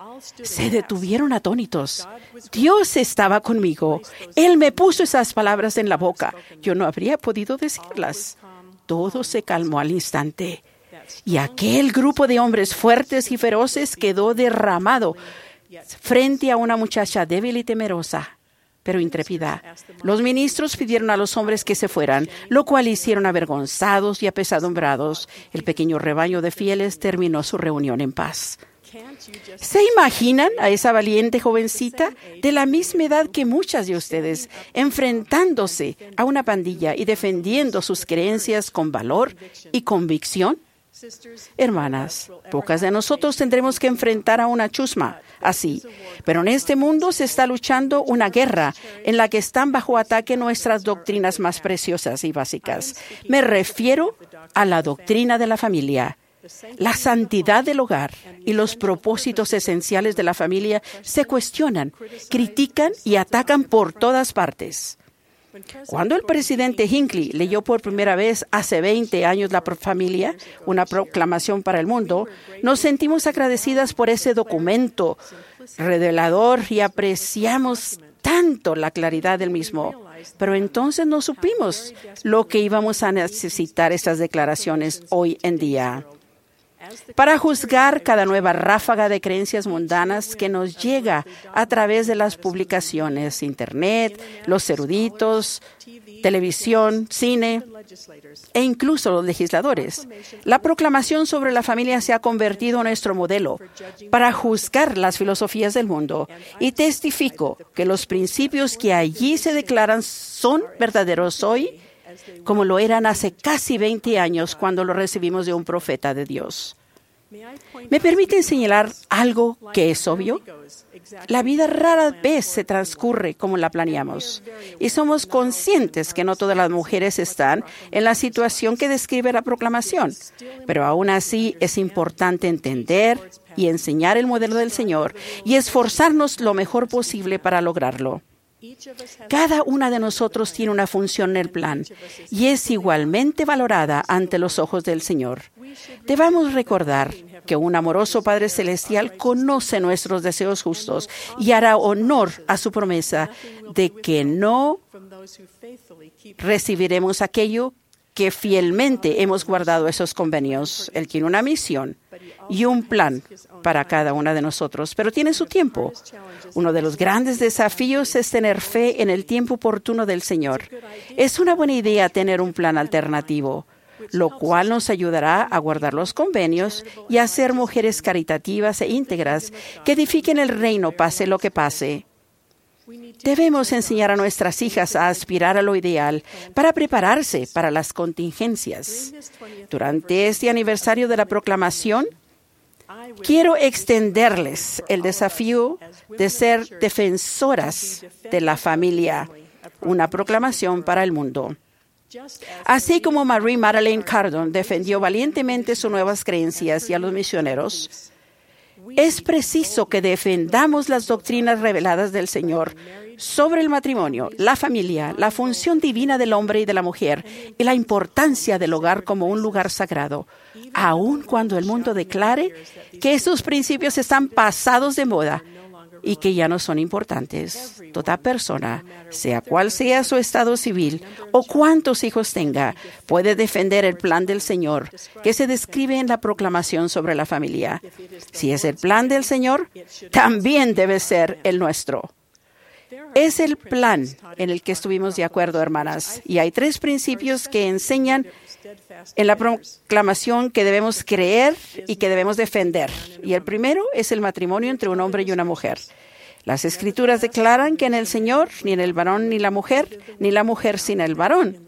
Se detuvieron atónitos. Dios estaba conmigo. Él me puso esas palabras en la boca. Yo no habría podido decirlas. Todo se calmó al instante. Y aquel grupo de hombres fuertes y feroces quedó derramado frente a una muchacha débil y temerosa, pero intrépida. Los ministros pidieron a los hombres que se fueran, lo cual hicieron avergonzados y apesadumbrados. El pequeño rebaño de fieles terminó su reunión en paz. ¿Se imaginan a esa valiente jovencita de la misma edad que muchas de ustedes, enfrentándose a una pandilla y defendiendo sus creencias con valor y convicción? Hermanas, pocas de nosotros tendremos que enfrentar a una chusma así, pero en este mundo se está luchando una guerra en la que están bajo ataque nuestras doctrinas más preciosas y básicas. Me refiero a la doctrina de la familia. La santidad del hogar y los propósitos esenciales de la familia se cuestionan, critican y atacan por todas partes. Cuando el presidente Hinckley leyó por primera vez hace 20 años La Familia, una proclamación para el mundo, nos sentimos agradecidas por ese documento revelador y apreciamos tanto la claridad del mismo. Pero entonces no supimos lo que íbamos a necesitar estas declaraciones hoy en día. Para juzgar cada nueva ráfaga de creencias mundanas que nos llega a través de las publicaciones, Internet, los eruditos, televisión, cine e incluso los legisladores. La proclamación sobre la familia se ha convertido en nuestro modelo para juzgar las filosofías del mundo y testifico que los principios que allí se declaran son verdaderos hoy, como lo eran hace casi 20 años cuando lo recibimos de un profeta de Dios. ¿Me permiten señalar algo que es obvio? La vida rara vez se transcurre como la planeamos y somos conscientes que no todas las mujeres están en la situación que describe la proclamación, pero aún así es importante entender y enseñar el modelo del Señor y esforzarnos lo mejor posible para lograrlo. Cada una de nosotros tiene una función en el plan y es igualmente valorada ante los ojos del Señor. Debemos recordar que un amoroso Padre Celestial conoce nuestros deseos justos y hará honor a su promesa de que no recibiremos aquello que fielmente hemos guardado esos convenios. Él tiene una misión y un plan para cada una de nosotros, pero tiene su tiempo. Uno de los grandes desafíos es tener fe en el tiempo oportuno del Señor. Es una buena idea tener un plan alternativo, lo cual nos ayudará a guardar los convenios y a ser mujeres caritativas e íntegras que edifiquen el reino pase lo que pase. Debemos enseñar a nuestras hijas a aspirar a lo ideal para prepararse para las contingencias. Durante este aniversario de la proclamación, quiero extenderles el desafío de ser defensoras de la familia, una proclamación para el mundo. Así como Marie Madeleine Cardon defendió valientemente sus nuevas creencias y a los misioneros, es preciso que defendamos las doctrinas reveladas del Señor sobre el matrimonio, la familia, la función divina del hombre y de la mujer y la importancia del hogar como un lugar sagrado. aun cuando el mundo declare que esos principios están pasados de moda y que ya no son importantes. Toda persona, sea cual sea su estado civil o cuántos hijos tenga, puede defender el plan del Señor que se describe en la proclamación sobre la familia. Si es el plan del Señor, también debe ser el nuestro. Es el plan en el que estuvimos de acuerdo, hermanas, y hay 3 principios que enseñan en la proclamación que debemos creer y que debemos defender. Y el primero es el matrimonio entre un hombre y una mujer. Las Escrituras declaran que en el Señor, ni en el varón ni la mujer sin el varón.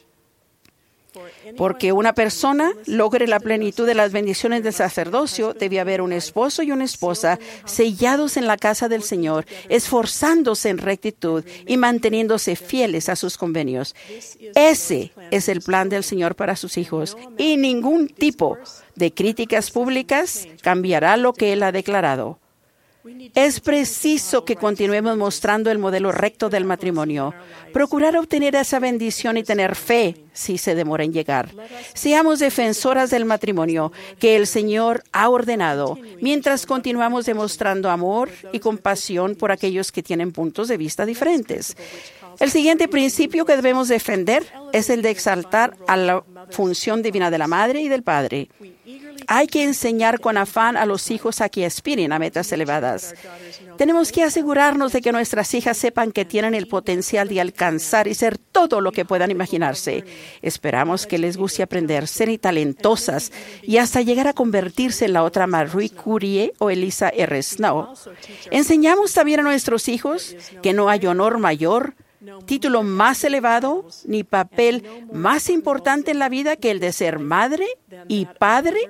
Porque una persona logre la plenitud de las bendiciones del sacerdocio, debe haber un esposo y una esposa sellados en la casa del Señor, esforzándose en rectitud y manteniéndose fieles a sus convenios. Ese es el plan del Señor para sus hijos, y ningún tipo de críticas públicas cambiará lo que Él ha declarado. Es preciso que continuemos mostrando el modelo recto del matrimonio. Procurar obtener esa bendición y tener fe si se demora en llegar. Seamos defensoras del matrimonio que el Señor ha ordenado, mientras continuamos demostrando amor y compasión por aquellos que tienen puntos de vista diferentes. El siguiente principio que debemos defender es el de exaltar a la función divina de la madre y del padre. Hay que enseñar con afán a los hijos a que aspiren a metas elevadas. Tenemos que asegurarnos de que nuestras hijas sepan que tienen el potencial de alcanzar y ser todo lo que puedan imaginarse. Esperamos que les guste aprender, ser talentosas y hasta llegar a convertirse en la otra Marie Curie o Elisa R. Snow. Enseñamos también a nuestros hijos que no hay honor mayor, título más elevado ni papel más importante en la vida que el de ser madre y padre.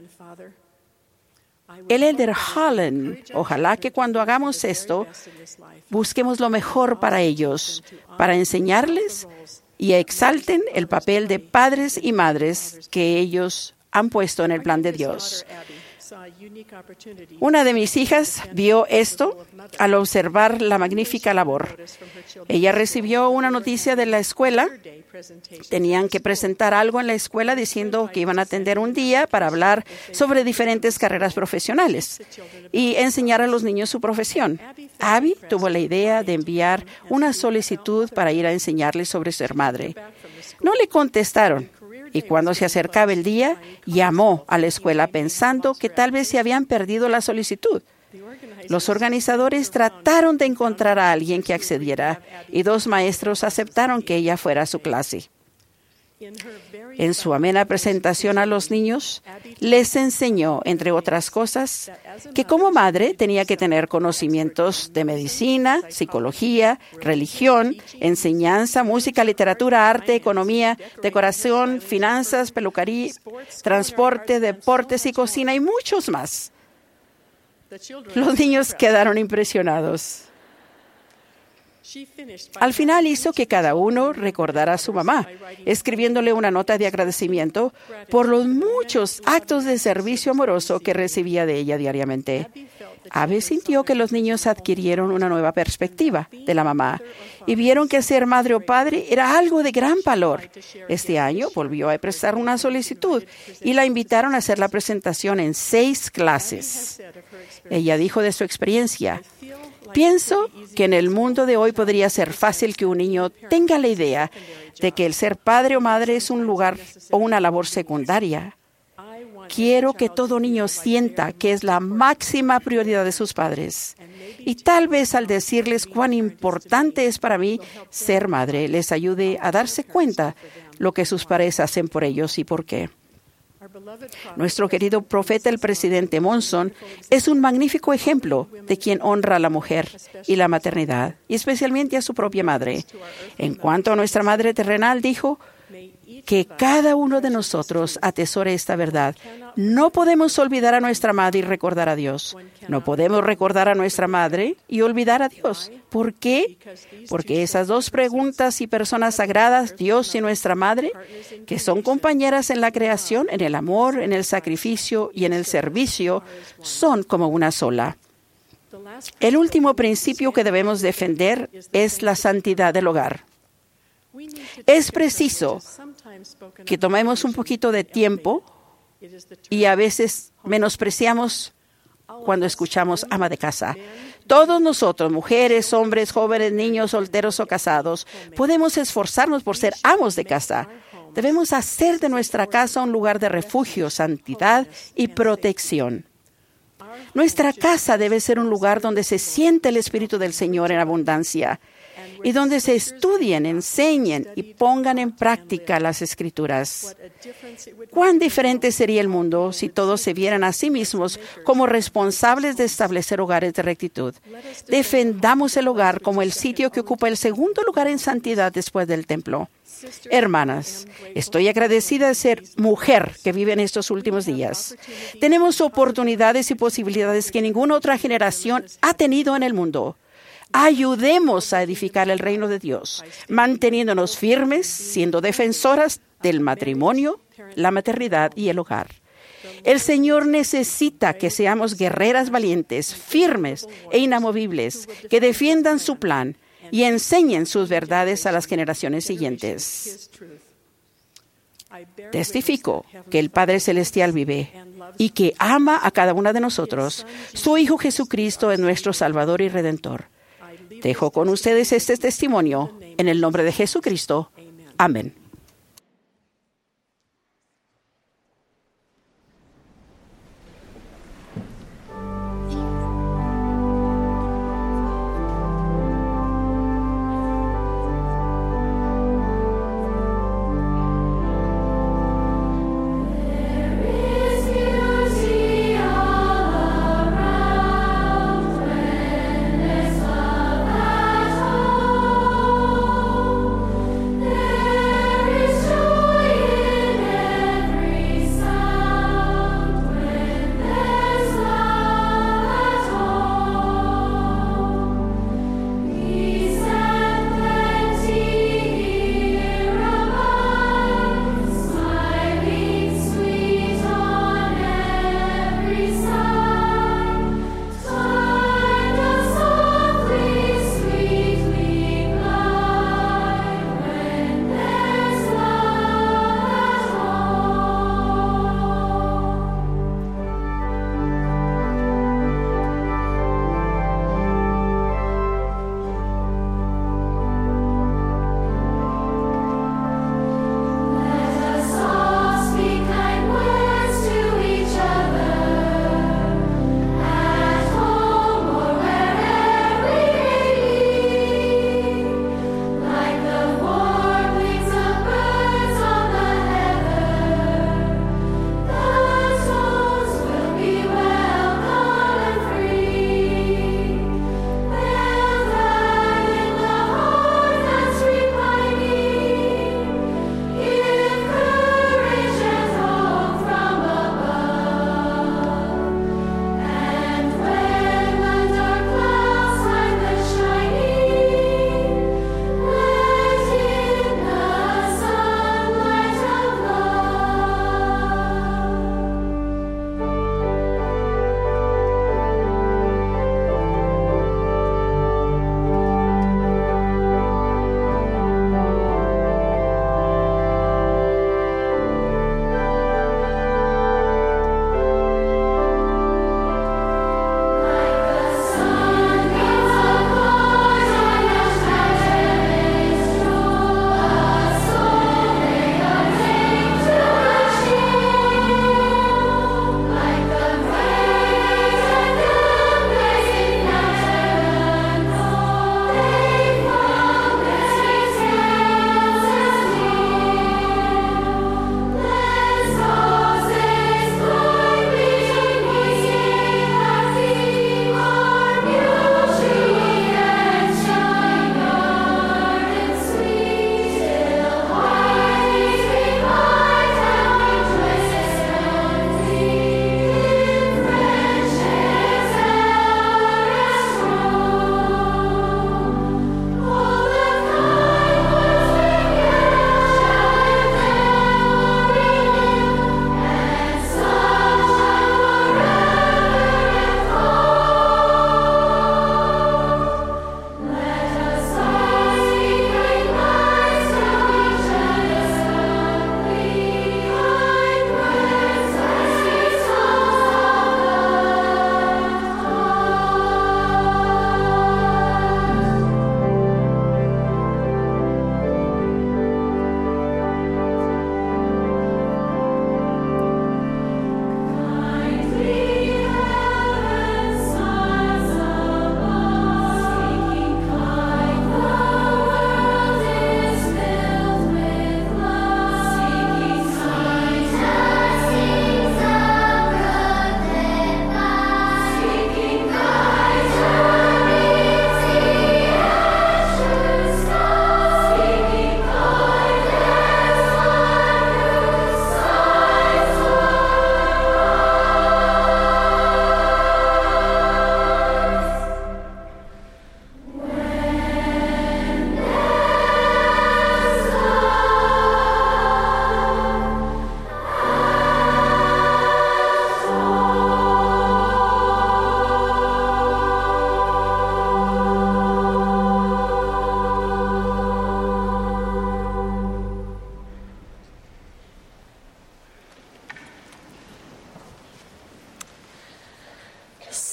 El elder Holland, ojalá que cuando hagamos esto, busquemos lo mejor para ellos, para enseñarles y exalten el papel de padres y madres que ellos han puesto en el plan de Dios. Una de mis hijas vio esto al observar la magnífica labor. Ella recibió una noticia de la escuela. Tenían que presentar algo en la escuela diciendo que iban a atender un día para hablar sobre diferentes carreras profesionales y enseñar a los niños su profesión. Abby tuvo la idea de enviar una solicitud para ir a enseñarles sobre ser madre. No le contestaron. Y cuando se acercaba el día, llamó a la escuela pensando que tal vez se habían perdido la solicitud. Los organizadores trataron de encontrar a alguien que accediera y 2 maestros aceptaron que ella fuera a su clase. En su amena presentación a los niños, les enseñó, entre otras cosas, que como madre tenía que tener conocimientos de medicina, psicología, religión, enseñanza, música, literatura, arte, economía, decoración, finanzas, peluquería, transporte, deportes y cocina y muchos más. Los niños quedaron impresionados. Al final hizo que cada uno recordara a su mamá, escribiéndole una nota de agradecimiento por los muchos actos de servicio amoroso que recibía de ella diariamente. Abby sintió que los niños adquirieron una nueva perspectiva de la mamá y vieron que ser madre o padre era algo de gran valor. Este año volvió a prestar una solicitud y la invitaron a hacer la presentación en 6 clases. Ella dijo de su experiencia: pienso que en el mundo de hoy podría ser fácil que un niño tenga la idea de que el ser padre o madre es un lugar o una labor secundaria. Quiero que todo niño sienta que es la máxima prioridad de sus padres. Y tal vez al decirles cuán importante es para mí ser madre, les ayude a darse cuenta lo que sus padres hacen por ellos y por qué. Nuestro querido profeta, el presidente Monson, es un magnífico ejemplo de quien honra a la mujer y la maternidad, y especialmente a su propia madre. En cuanto a nuestra madre terrenal, dijo que cada uno de nosotros atesore esta verdad. No podemos olvidar a nuestra madre y recordar a Dios. No podemos recordar a nuestra madre y olvidar a Dios. ¿Por qué? Porque esas 2 preguntas y personas sagradas, Dios y nuestra madre, que son compañeras en la creación, en el amor, en el sacrificio y en el servicio, son como una sola. El último principio que debemos defender es la santidad del hogar. Es preciso que tomemos un poquito de tiempo y a veces menospreciamos cuando escuchamos ama de casa. Todos nosotros, mujeres, hombres, jóvenes, niños, solteros o casados, podemos esforzarnos por ser amos de casa. Debemos hacer de nuestra casa un lugar de refugio, santidad y protección. Nuestra casa debe ser un lugar donde se siente el Espíritu del Señor en abundancia y donde se estudien, enseñen y pongan en práctica las Escrituras. ¿Cuán diferente sería el mundo si todos se vieran a sí mismos como responsables de establecer hogares de rectitud? Defendamos el hogar como el sitio que ocupa el segundo lugar en santidad después del templo. Hermanas, estoy agradecida de ser mujer que vive en estos últimos días. Tenemos oportunidades y posibilidades que ninguna otra generación ha tenido en el mundo. Ayudemos a edificar el reino de Dios, manteniéndonos firmes, siendo defensoras del matrimonio, la maternidad y el hogar. El Señor necesita que seamos guerreras valientes, firmes e inamovibles, que defiendan su plan y enseñen sus verdades a las generaciones siguientes. Testifico que el Padre Celestial vive y que ama a cada una de nosotros. Su Hijo Jesucristo es nuestro Salvador y Redentor. Dejo con ustedes este testimonio en el nombre de Jesucristo. Amén. There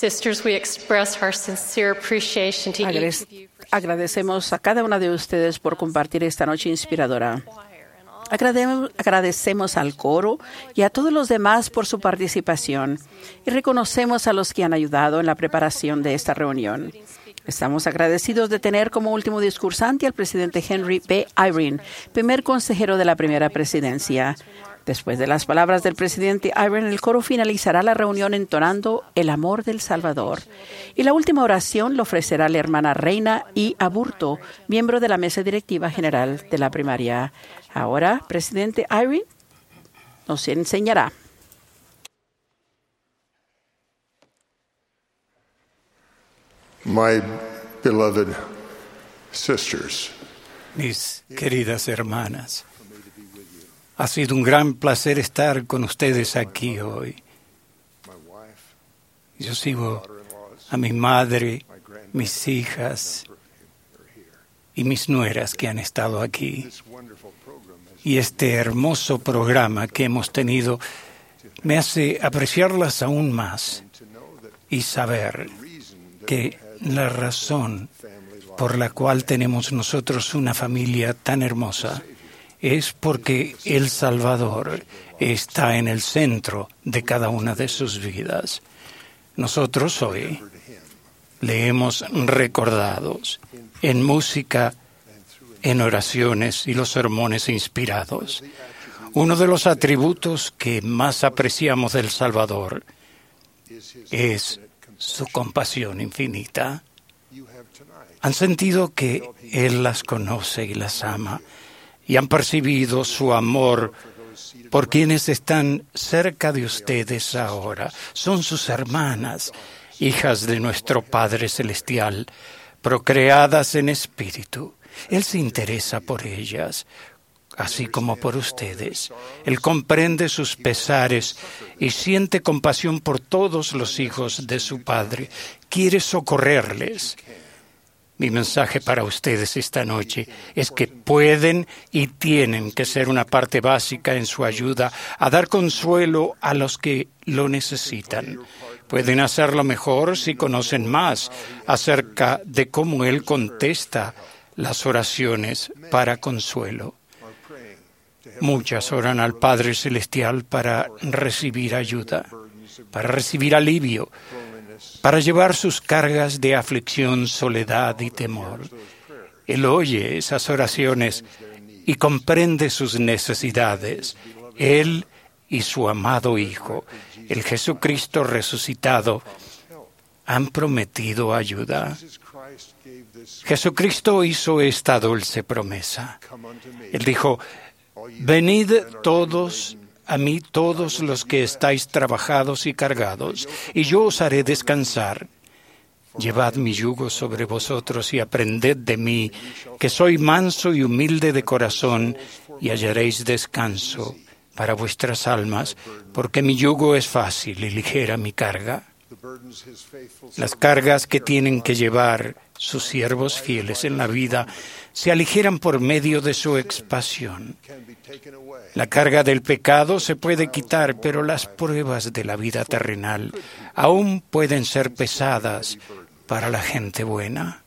Sisters, we express our sincere appreciation to each of you. Agradecemos a cada una de ustedes por compartir esta noche inspiradora. Agradecemos al coro y a todos los demás por su participación y reconocemos a los que han ayudado en la preparación de esta reunión. Estamos agradecidos de tener como último discursante al presidente Henry B. Eyring, primer consejero de la primera presidencia. Después de las palabras del presidente Eyring, el coro finalizará la reunión entonando El amor del Salvador. Y la última oración lo ofrecerá la hermana Reina I. Aburto, miembro de la Mesa Directiva General de la Primaria. Ahora, presidente Eyring nos enseñará. My beloved sisters, mis queridas hermanas, ha sido un gran placer estar con ustedes aquí hoy. Yo sigo a mi madre, mis hijas y mis nueras que han estado aquí. Y este hermoso programa que hemos tenido me hace apreciarlas aún más y saber que la razón por la cual tenemos nosotros una familia tan hermosa es porque el Salvador está en el centro de cada una de sus vidas. Nosotros hoy le hemos recordado en música, en oraciones y los sermones inspirados. Uno de los atributos que más apreciamos del Salvador es su compasión infinita. Han sentido que Él las conoce y las ama y han percibido su amor por quienes están cerca de ustedes ahora. Son sus hermanas, hijas de nuestro Padre Celestial, procreadas en espíritu. Él se interesa por ellas, así como por ustedes. Él comprende sus pesares y siente compasión por todos los hijos de su Padre. Quiere socorrerles. Mi mensaje para ustedes esta noche es que pueden y tienen que ser una parte básica en su ayuda a dar consuelo a los que lo necesitan. Pueden hacerlo mejor si conocen más acerca de cómo Él contesta las oraciones para consuelo. Muchas oran al Padre Celestial para recibir ayuda, para recibir alivio, para llevar sus cargas de aflicción, soledad y temor. Él oye esas oraciones y comprende sus necesidades. Él y su amado Hijo, el Jesucristo resucitado, han prometido ayuda. Jesucristo hizo esta dulce promesa. Él dijo: venid todos a mí, todos los que estáis trabajados y cargados, y yo os haré descansar. Llevad mi yugo sobre vosotros y aprended de mí, que soy manso y humilde de corazón, y hallaréis descanso para vuestras almas, porque mi yugo es fácil y ligera mi carga. Las cargas que tienen que llevar sus siervos fieles en la vida se aligeran por medio de su expiación. La carga del pecado se puede quitar, pero las pruebas de la vida terrenal aún pueden ser pesadas para la gente buena.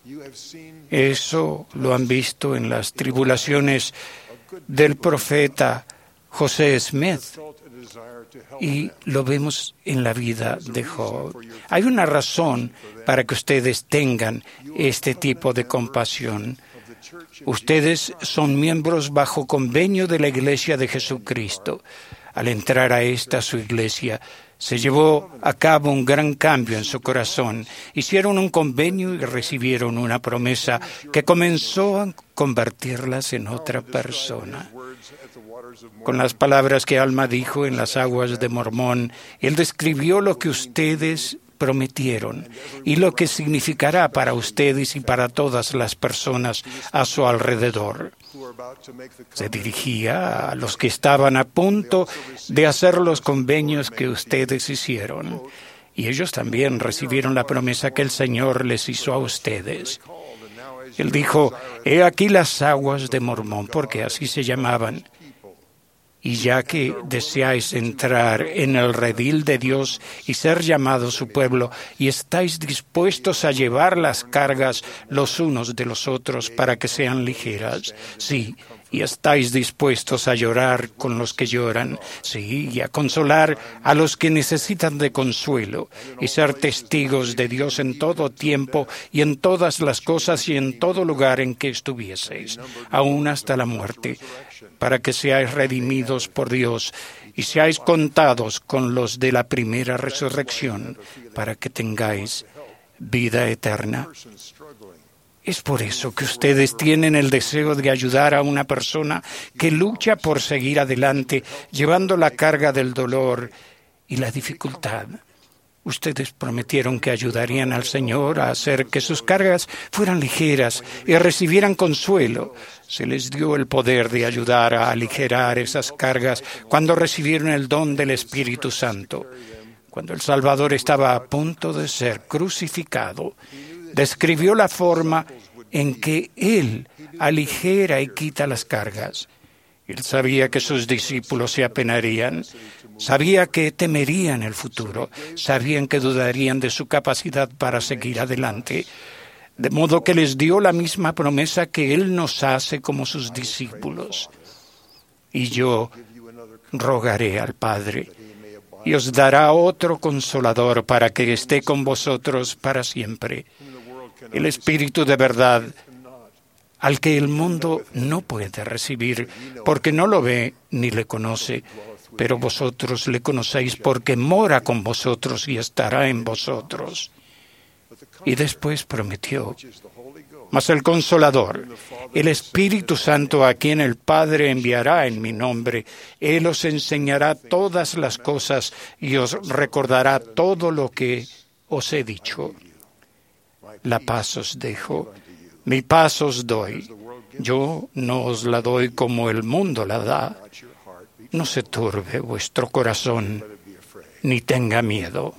Eso lo han visto en las tribulaciones del profeta José Smith y lo vemos en la vida de Job. Hay una razón para que ustedes tengan este tipo de compasión. Ustedes son miembros bajo convenio de la Iglesia de Jesucristo. Al entrar a su iglesia, se llevó a cabo un gran cambio en su corazón. Hicieron un convenio y recibieron una promesa que comenzó a convertirlas en otra persona. Con las palabras que Alma dijo en las aguas de Mormón, él describió lo que ustedes prometieron y lo que significará para ustedes y para todas las personas a su alrededor. Se dirigía a los que estaban a punto de hacer los convenios que ustedes hicieron, y ellos también recibieron la promesa que el Señor les hizo a ustedes. Él dijo: he aquí las aguas de Mormón, porque así se llamaban, Y ya que deseáis entrar en el redil de Dios y ser llamados su pueblo, y estáis dispuestos a llevar las cargas los unos de los otros para que sean ligeras, sí, y estáis dispuestos a llorar con los que lloran, sí, y a consolar a los que necesitan de consuelo, y ser testigos de Dios en todo tiempo y en todas las cosas y en todo lugar en que estuvieseis, aún hasta la muerte, para que seáis redimidos por Dios y seáis contados con los de la primera resurrección, para que tengáis vida eterna. Es por eso que ustedes tienen el deseo de ayudar a una persona que lucha por seguir adelante, llevando la carga del dolor y la dificultad. Ustedes prometieron que ayudarían al Señor a hacer que sus cargas fueran ligeras y recibieran consuelo. Se les dio el poder de ayudar a aligerar esas cargas cuando recibieron el don del Espíritu Santo. Cuando el Salvador estaba a punto de ser crucificado, describió la forma en que Él aligera y quita las cargas. Él sabía que sus discípulos se apenarían, sabía que temerían el futuro, sabían que dudarían de su capacidad para seguir adelante, de modo que les dio la misma promesa que Él nos hace como sus discípulos. Y yo rogaré al Padre, y os dará otro consolador para que esté con vosotros para siempre, el Espíritu de verdad, al que el mundo no puede recibir, porque no lo ve ni le conoce, pero vosotros le conocéis porque mora con vosotros y estará en vosotros. Y después prometió, mas el Consolador, el Espíritu Santo, a quien el Padre enviará en mi nombre, Él os enseñará todas las cosas y os recordará todo lo que os he dicho. La paz os dejo, mi paz os doy. Yo no os la doy como el mundo la da. No se turbe vuestro corazón, ni tenga miedo.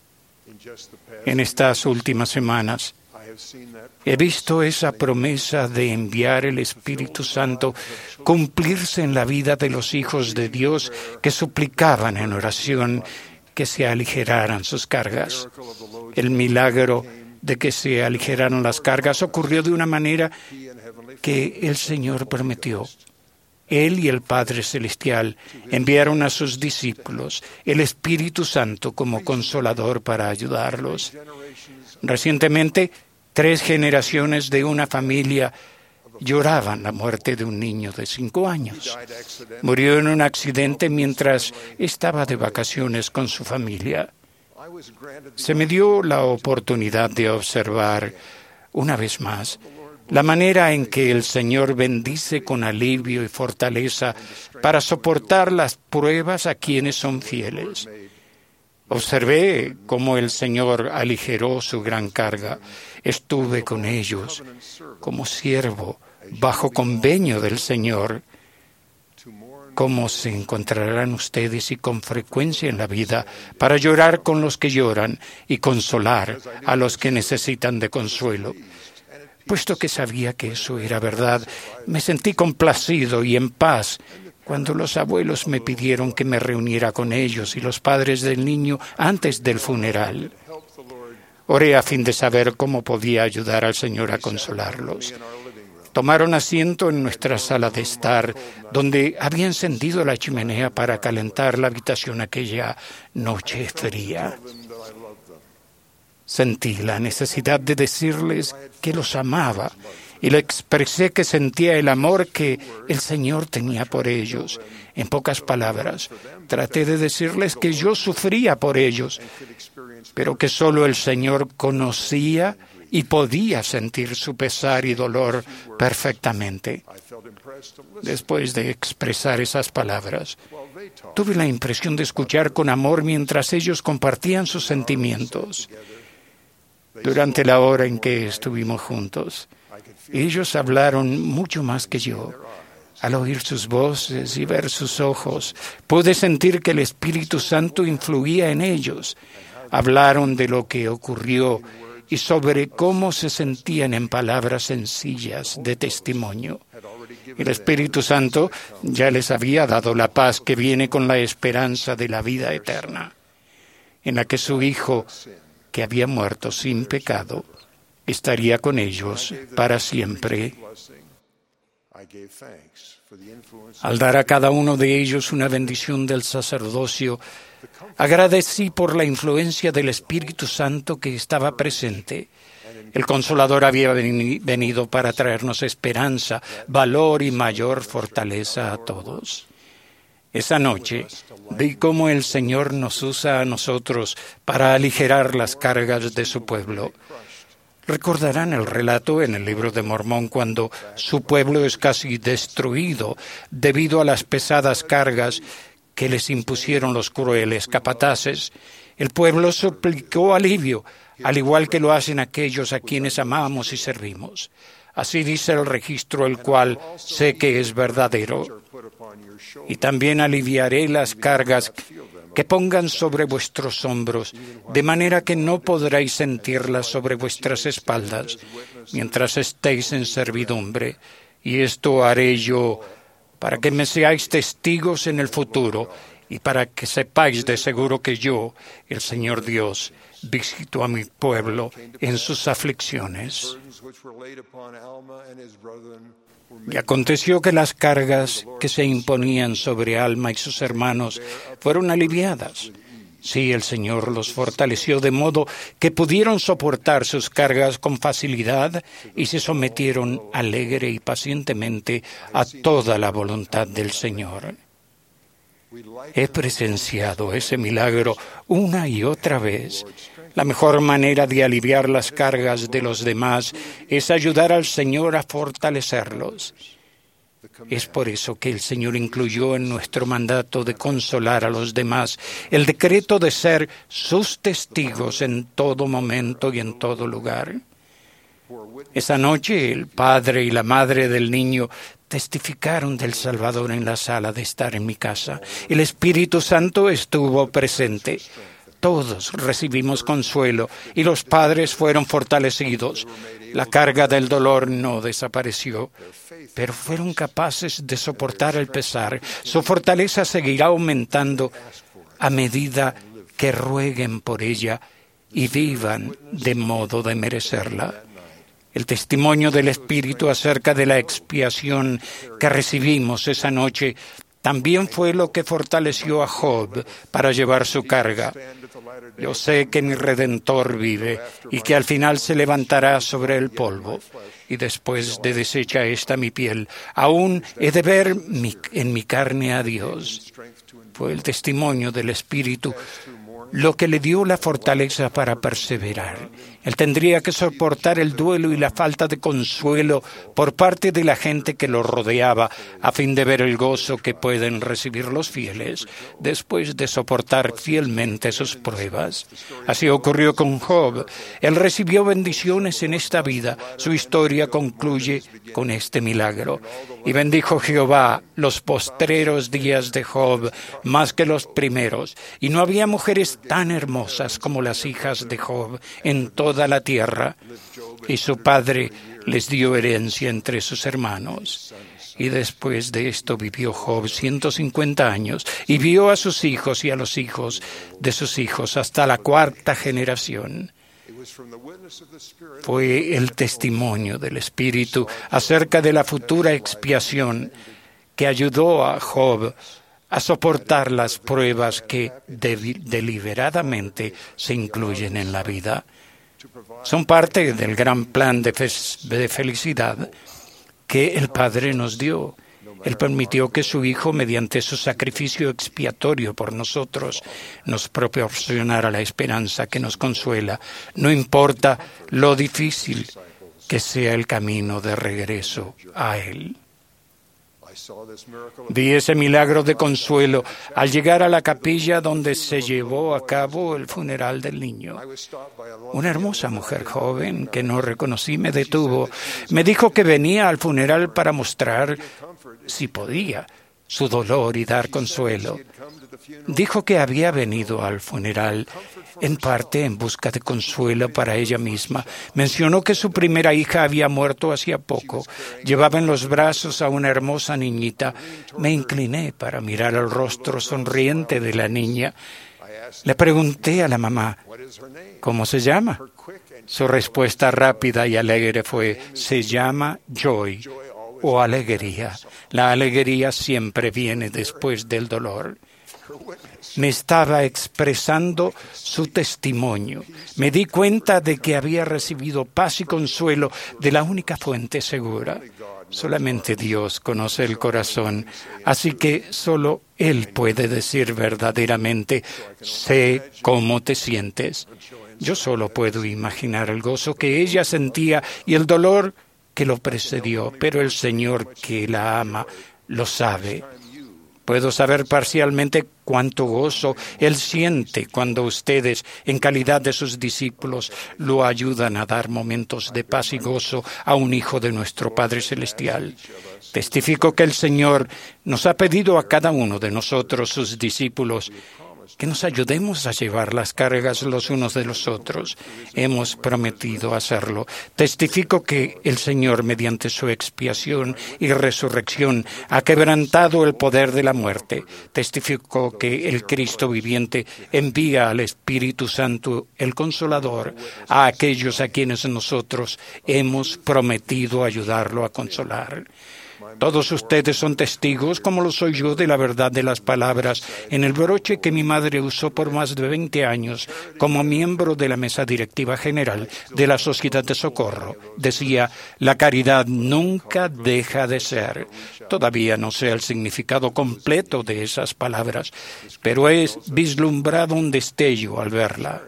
En estas últimas semanas he visto esa promesa de enviar el Espíritu Santo cumplirse en la vida de los hijos de Dios que suplicaban en oración que se aligeraran sus cargas. El milagro de que se aligeraran las cargas ocurrió de una manera que el Señor prometió. Él y el Padre Celestial enviaron a sus discípulos el Espíritu Santo como consolador para ayudarlos. Recientemente, 3 generaciones de una familia lloraban la muerte de un niño de 5 años. Murió en un accidente mientras estaba de vacaciones con su familia. Se me dio la oportunidad de observar, una vez más, la manera en que el Señor bendice con alivio y fortaleza para soportar las pruebas a quienes son fieles. Observé cómo el Señor aligeró su gran carga. Estuve con ellos como siervo, bajo convenio del Señor. ¿Cómo se encontrarán ustedes y con frecuencia en la vida para llorar con los que lloran y consolar a los que necesitan de consuelo? Puesto que sabía que eso era verdad, me sentí complacido y en paz cuando los abuelos me pidieron que me reuniera con ellos y los padres del niño antes del funeral. Oré a fin de saber cómo podía ayudar al Señor a consolarlos. Tomaron asiento en nuestra sala de estar, donde había encendido la chimenea para calentar la habitación aquella noche fría. Sentí la necesidad de decirles que los amaba y le expresé que sentía el amor que el Señor tenía por ellos. En pocas palabras, traté de decirles que yo sufría por ellos, pero que solo el Señor conocía y podía sentir su pesar y dolor perfectamente. Después de expresar esas palabras, tuve la impresión de escuchar con amor mientras ellos compartían sus sentimientos. Durante la hora en que estuvimos juntos, ellos hablaron mucho más que yo. Al oír sus voces y ver sus ojos, pude sentir que el Espíritu Santo influía en ellos. Hablaron de lo que ocurrió y sobre cómo se sentían en palabras sencillas de testimonio. El Espíritu Santo ya les había dado la paz que viene con la esperanza de la vida eterna, en la que su Hijo, que había muerto sin pecado, estaría con ellos para siempre. Al dar a cada uno de ellos una bendición del sacerdocio, agradecí por la influencia del Espíritu Santo que estaba presente. El Consolador había venido para traernos esperanza, valor y mayor fortaleza a todos. Esa noche vi cómo el Señor nos usa a nosotros para aligerar las cargas de su pueblo. Recordarán el relato en el Libro de Mormón cuando su pueblo es casi destruido debido a las pesadas cargas que les impusieron los crueles capataces. El pueblo suplicó alivio, al igual que lo hacen aquellos a quienes amamos y servimos. Así dice el registro, el cual sé que es verdadero. Y también aliviaré las cargas que pongan sobre vuestros hombros, de manera que no podréis sentirlas sobre vuestras espaldas, mientras estéis en servidumbre. Y esto haré yo, para que me seáis testigos en el futuro, y para que sepáis de seguro que yo, el Señor Dios, visito a mi pueblo en sus aflicciones. Y aconteció que las cargas que se imponían sobre Alma y sus hermanos fueron aliviadas. Sí, el Señor los fortaleció de modo que pudieron soportar sus cargas con facilidad y se sometieron alegre y pacientemente a toda la voluntad del Señor. He presenciado ese milagro una y otra vez. La mejor manera de aliviar las cargas de los demás es ayudar al Señor a fortalecerlos. Es por eso que el Señor incluyó en nuestro mandato de consolar a los demás el decreto de ser sus testigos en todo momento y en todo lugar. Esa noche el padre y la madre del niño testificaron del Salvador en la sala de estar en mi casa. El Espíritu Santo estuvo presente. Todos recibimos consuelo y los padres fueron fortalecidos. La carga del dolor no desapareció, pero fueron capaces de soportar el pesar. Su fortaleza seguirá aumentando a medida que rueguen por ella y vivan de modo de merecerla. El testimonio del Espíritu acerca de la expiación que recibimos esa noche también fue lo que fortaleció a Job para llevar su carga. Yo sé que mi Redentor vive y que al final se levantará sobre el polvo. Y después de deshecha esta mi piel, aún he de ver en mi carne a Dios. Fue el testimonio del Espíritu lo que le dio la fortaleza para perseverar. Él tendría que soportar el duelo y la falta de consuelo por parte de la gente que lo rodeaba, a fin de ver el gozo que pueden recibir los fieles después de soportar fielmente sus pruebas. Así ocurrió con Job. Él recibió bendiciones en esta vida. Su historia concluye con este milagro. Y bendijo Jehová los postreros días de Job más que los primeros. Y no había mujeres tan hermosas como las hijas de Job en toda la tierra. Y su padre les dio herencia entre sus hermanos. Y después de esto vivió Job 150 años y vio a sus hijos y a los hijos de sus hijos hasta la cuarta generación. Fue el testimonio del Espíritu acerca de la futura expiación que ayudó a Job a soportar las pruebas que deliberadamente se incluyen en la vida. Son parte del gran plan de felicidad que el Padre nos dio. Él permitió que su Hijo, mediante su sacrificio expiatorio por nosotros, nos proporcionara la esperanza que nos consuela, no importa lo difícil que sea el camino de regreso a Él. Vi ese milagro de consuelo al llegar a la capilla donde se llevó a cabo el funeral del niño. Una hermosa mujer joven que no reconocí me detuvo. Me dijo que venía al funeral para mostrar, si podía, su dolor y dar consuelo. Dijo que había venido al funeral en parte en busca de consuelo para ella misma. Mencionó que su primera hija había muerto hacía poco. Llevaba en los brazos a una hermosa niñita. Me incliné para mirar el rostro sonriente de la niña. Le pregunté a la mamá, ¿cómo se llama? Su respuesta rápida y alegre fue, se llama Joy o alegría. La alegría siempre viene después del dolor. Me estaba expresando su testimonio. Me di cuenta de que había recibido paz y consuelo de la única fuente segura. Solamente Dios conoce el corazón, así que solo Él puede decir verdaderamente, sé cómo te sientes. Yo solo puedo imaginar el gozo que ella sentía y el dolor que lo precedió, pero el Señor que la ama lo sabe. Puedo saber parcialmente cuánto gozo Él siente cuando ustedes, en calidad de sus discípulos, lo ayudan a dar momentos de paz y gozo a un hijo de nuestro Padre Celestial. Testifico que el Señor nos ha pedido a cada uno de nosotros, sus discípulos, que nos ayudemos a llevar las cargas los unos de los otros. Hemos prometido hacerlo. Testifico que el Señor, mediante su expiación y resurrección, ha quebrantado el poder de la muerte. Testifico que el Cristo viviente envía al Espíritu Santo, el Consolador, a aquellos a quienes nosotros hemos prometido ayudarlo a consolar. Todos ustedes son testigos, como lo soy yo, de la verdad de las palabras en el broche que mi madre usó por más de 20 años como miembro de la mesa directiva general de la Sociedad de Socorro. Decía, la caridad nunca deja de ser. Todavía no sé el significado completo de esas palabras, pero he vislumbrado un destello al verla.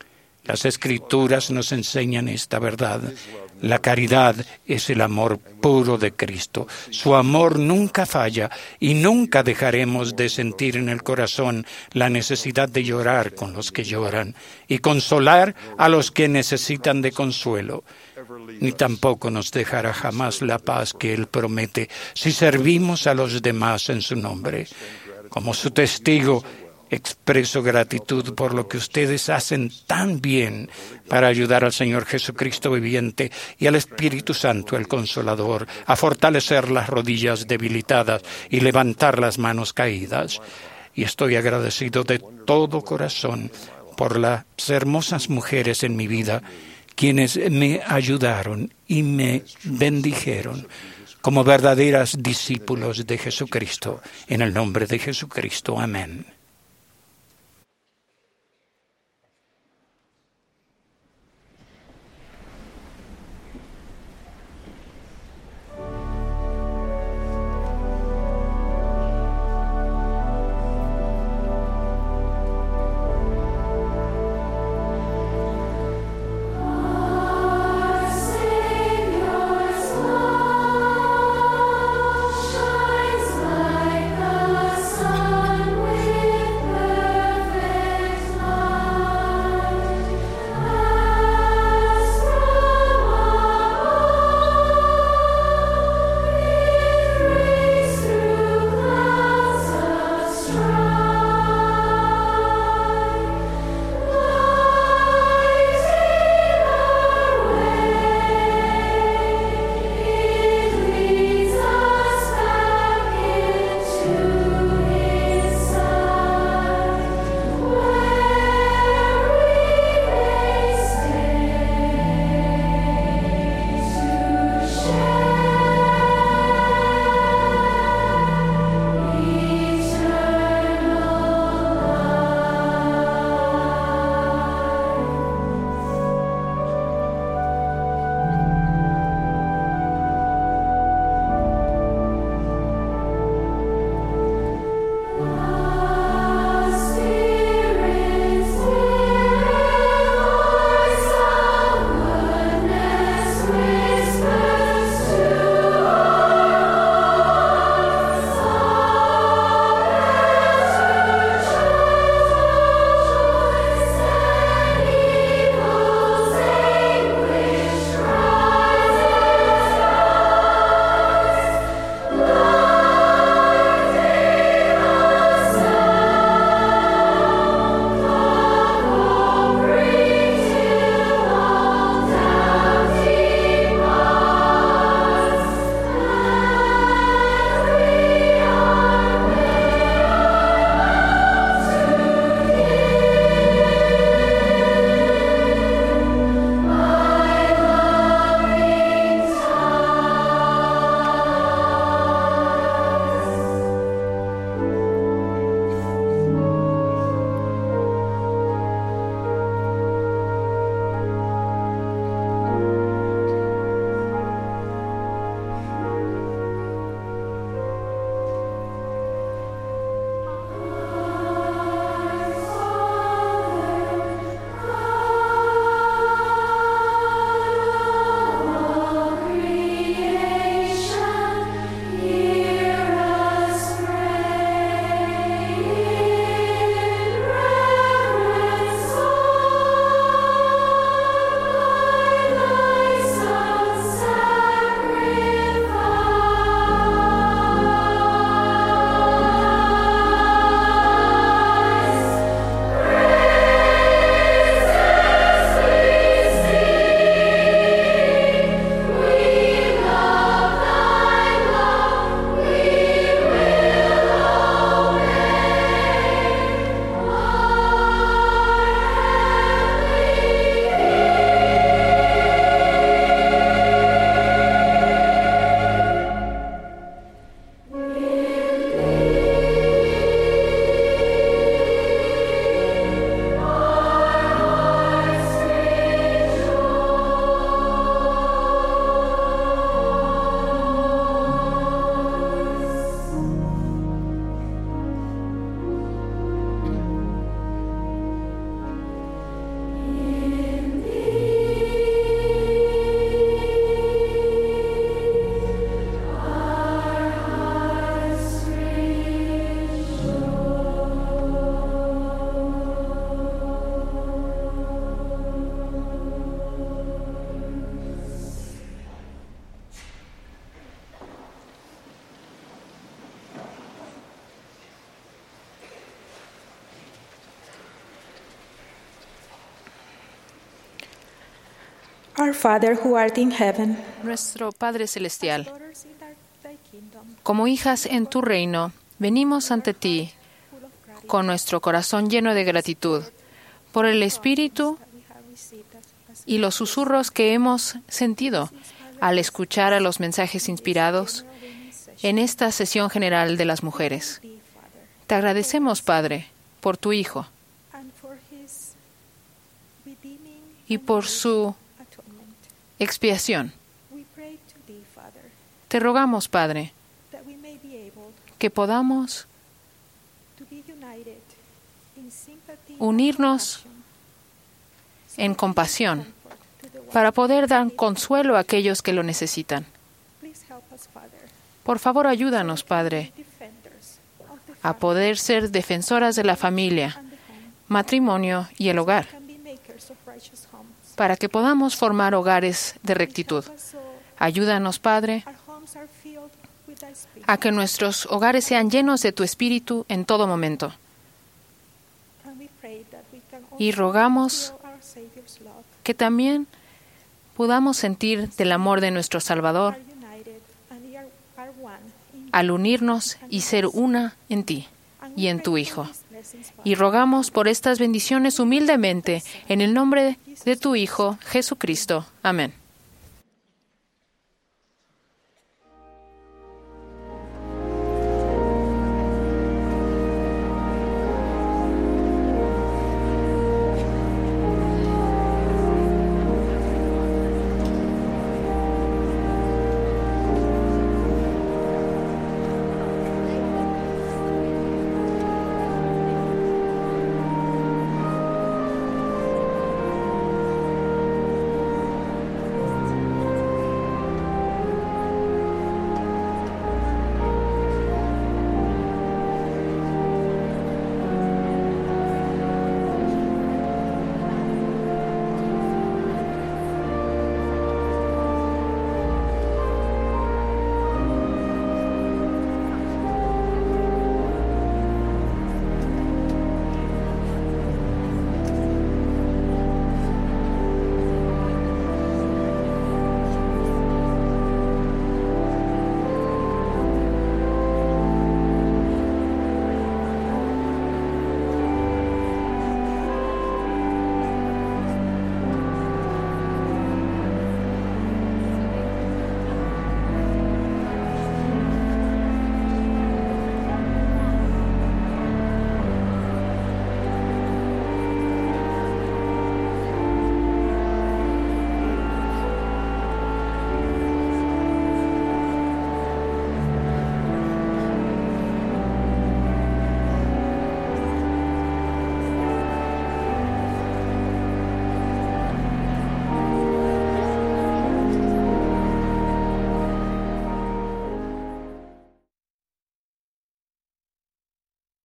Las Escrituras nos enseñan esta verdad. La caridad es el amor puro de Cristo. Su amor nunca falla y nunca dejaremos de sentir en el corazón la necesidad de llorar con los que lloran y consolar a los que necesitan de consuelo. Ni tampoco nos dejará jamás la paz que Él promete si servimos a los demás en su nombre. Como su testigo, expreso gratitud por lo que ustedes hacen tan bien para ayudar al Señor Jesucristo viviente y al Espíritu Santo, el Consolador, a fortalecer las rodillas debilitadas y levantar las manos caídas. Y estoy agradecido de todo corazón por las hermosas mujeres en mi vida, quienes me ayudaron y me bendijeron como verdaderas discípulos de Jesucristo. En el nombre de Jesucristo. Amén. Shines like the sun with Our Father who art in heaven, Nuestro Padre Celestial, como hijas en tu reino, venimos ante ti con nuestro corazón lleno de gratitud por el Espíritu y los susurros que hemos sentido al escuchar a los mensajes inspirados en esta sesión general de las mujeres. Te agradecemos, Padre, por tu Hijo y por su expiación. Te rogamos, Padre, que podamos unirnos en compasión para poder dar consuelo a aquellos que lo necesitan. Por favor, ayúdanos, Padre, a poder ser defensoras de la familia, matrimonio y el hogar, para que podamos formar hogares de rectitud. Ayúdanos, Padre, a que nuestros hogares sean llenos de tu Espíritu en todo momento. Y rogamos que también podamos sentir del amor de nuestro Salvador al unirnos y ser una en ti y en tu Hijo. Y rogamos por estas bendiciones humildemente en el nombre de tu Hijo, Jesucristo. Amén.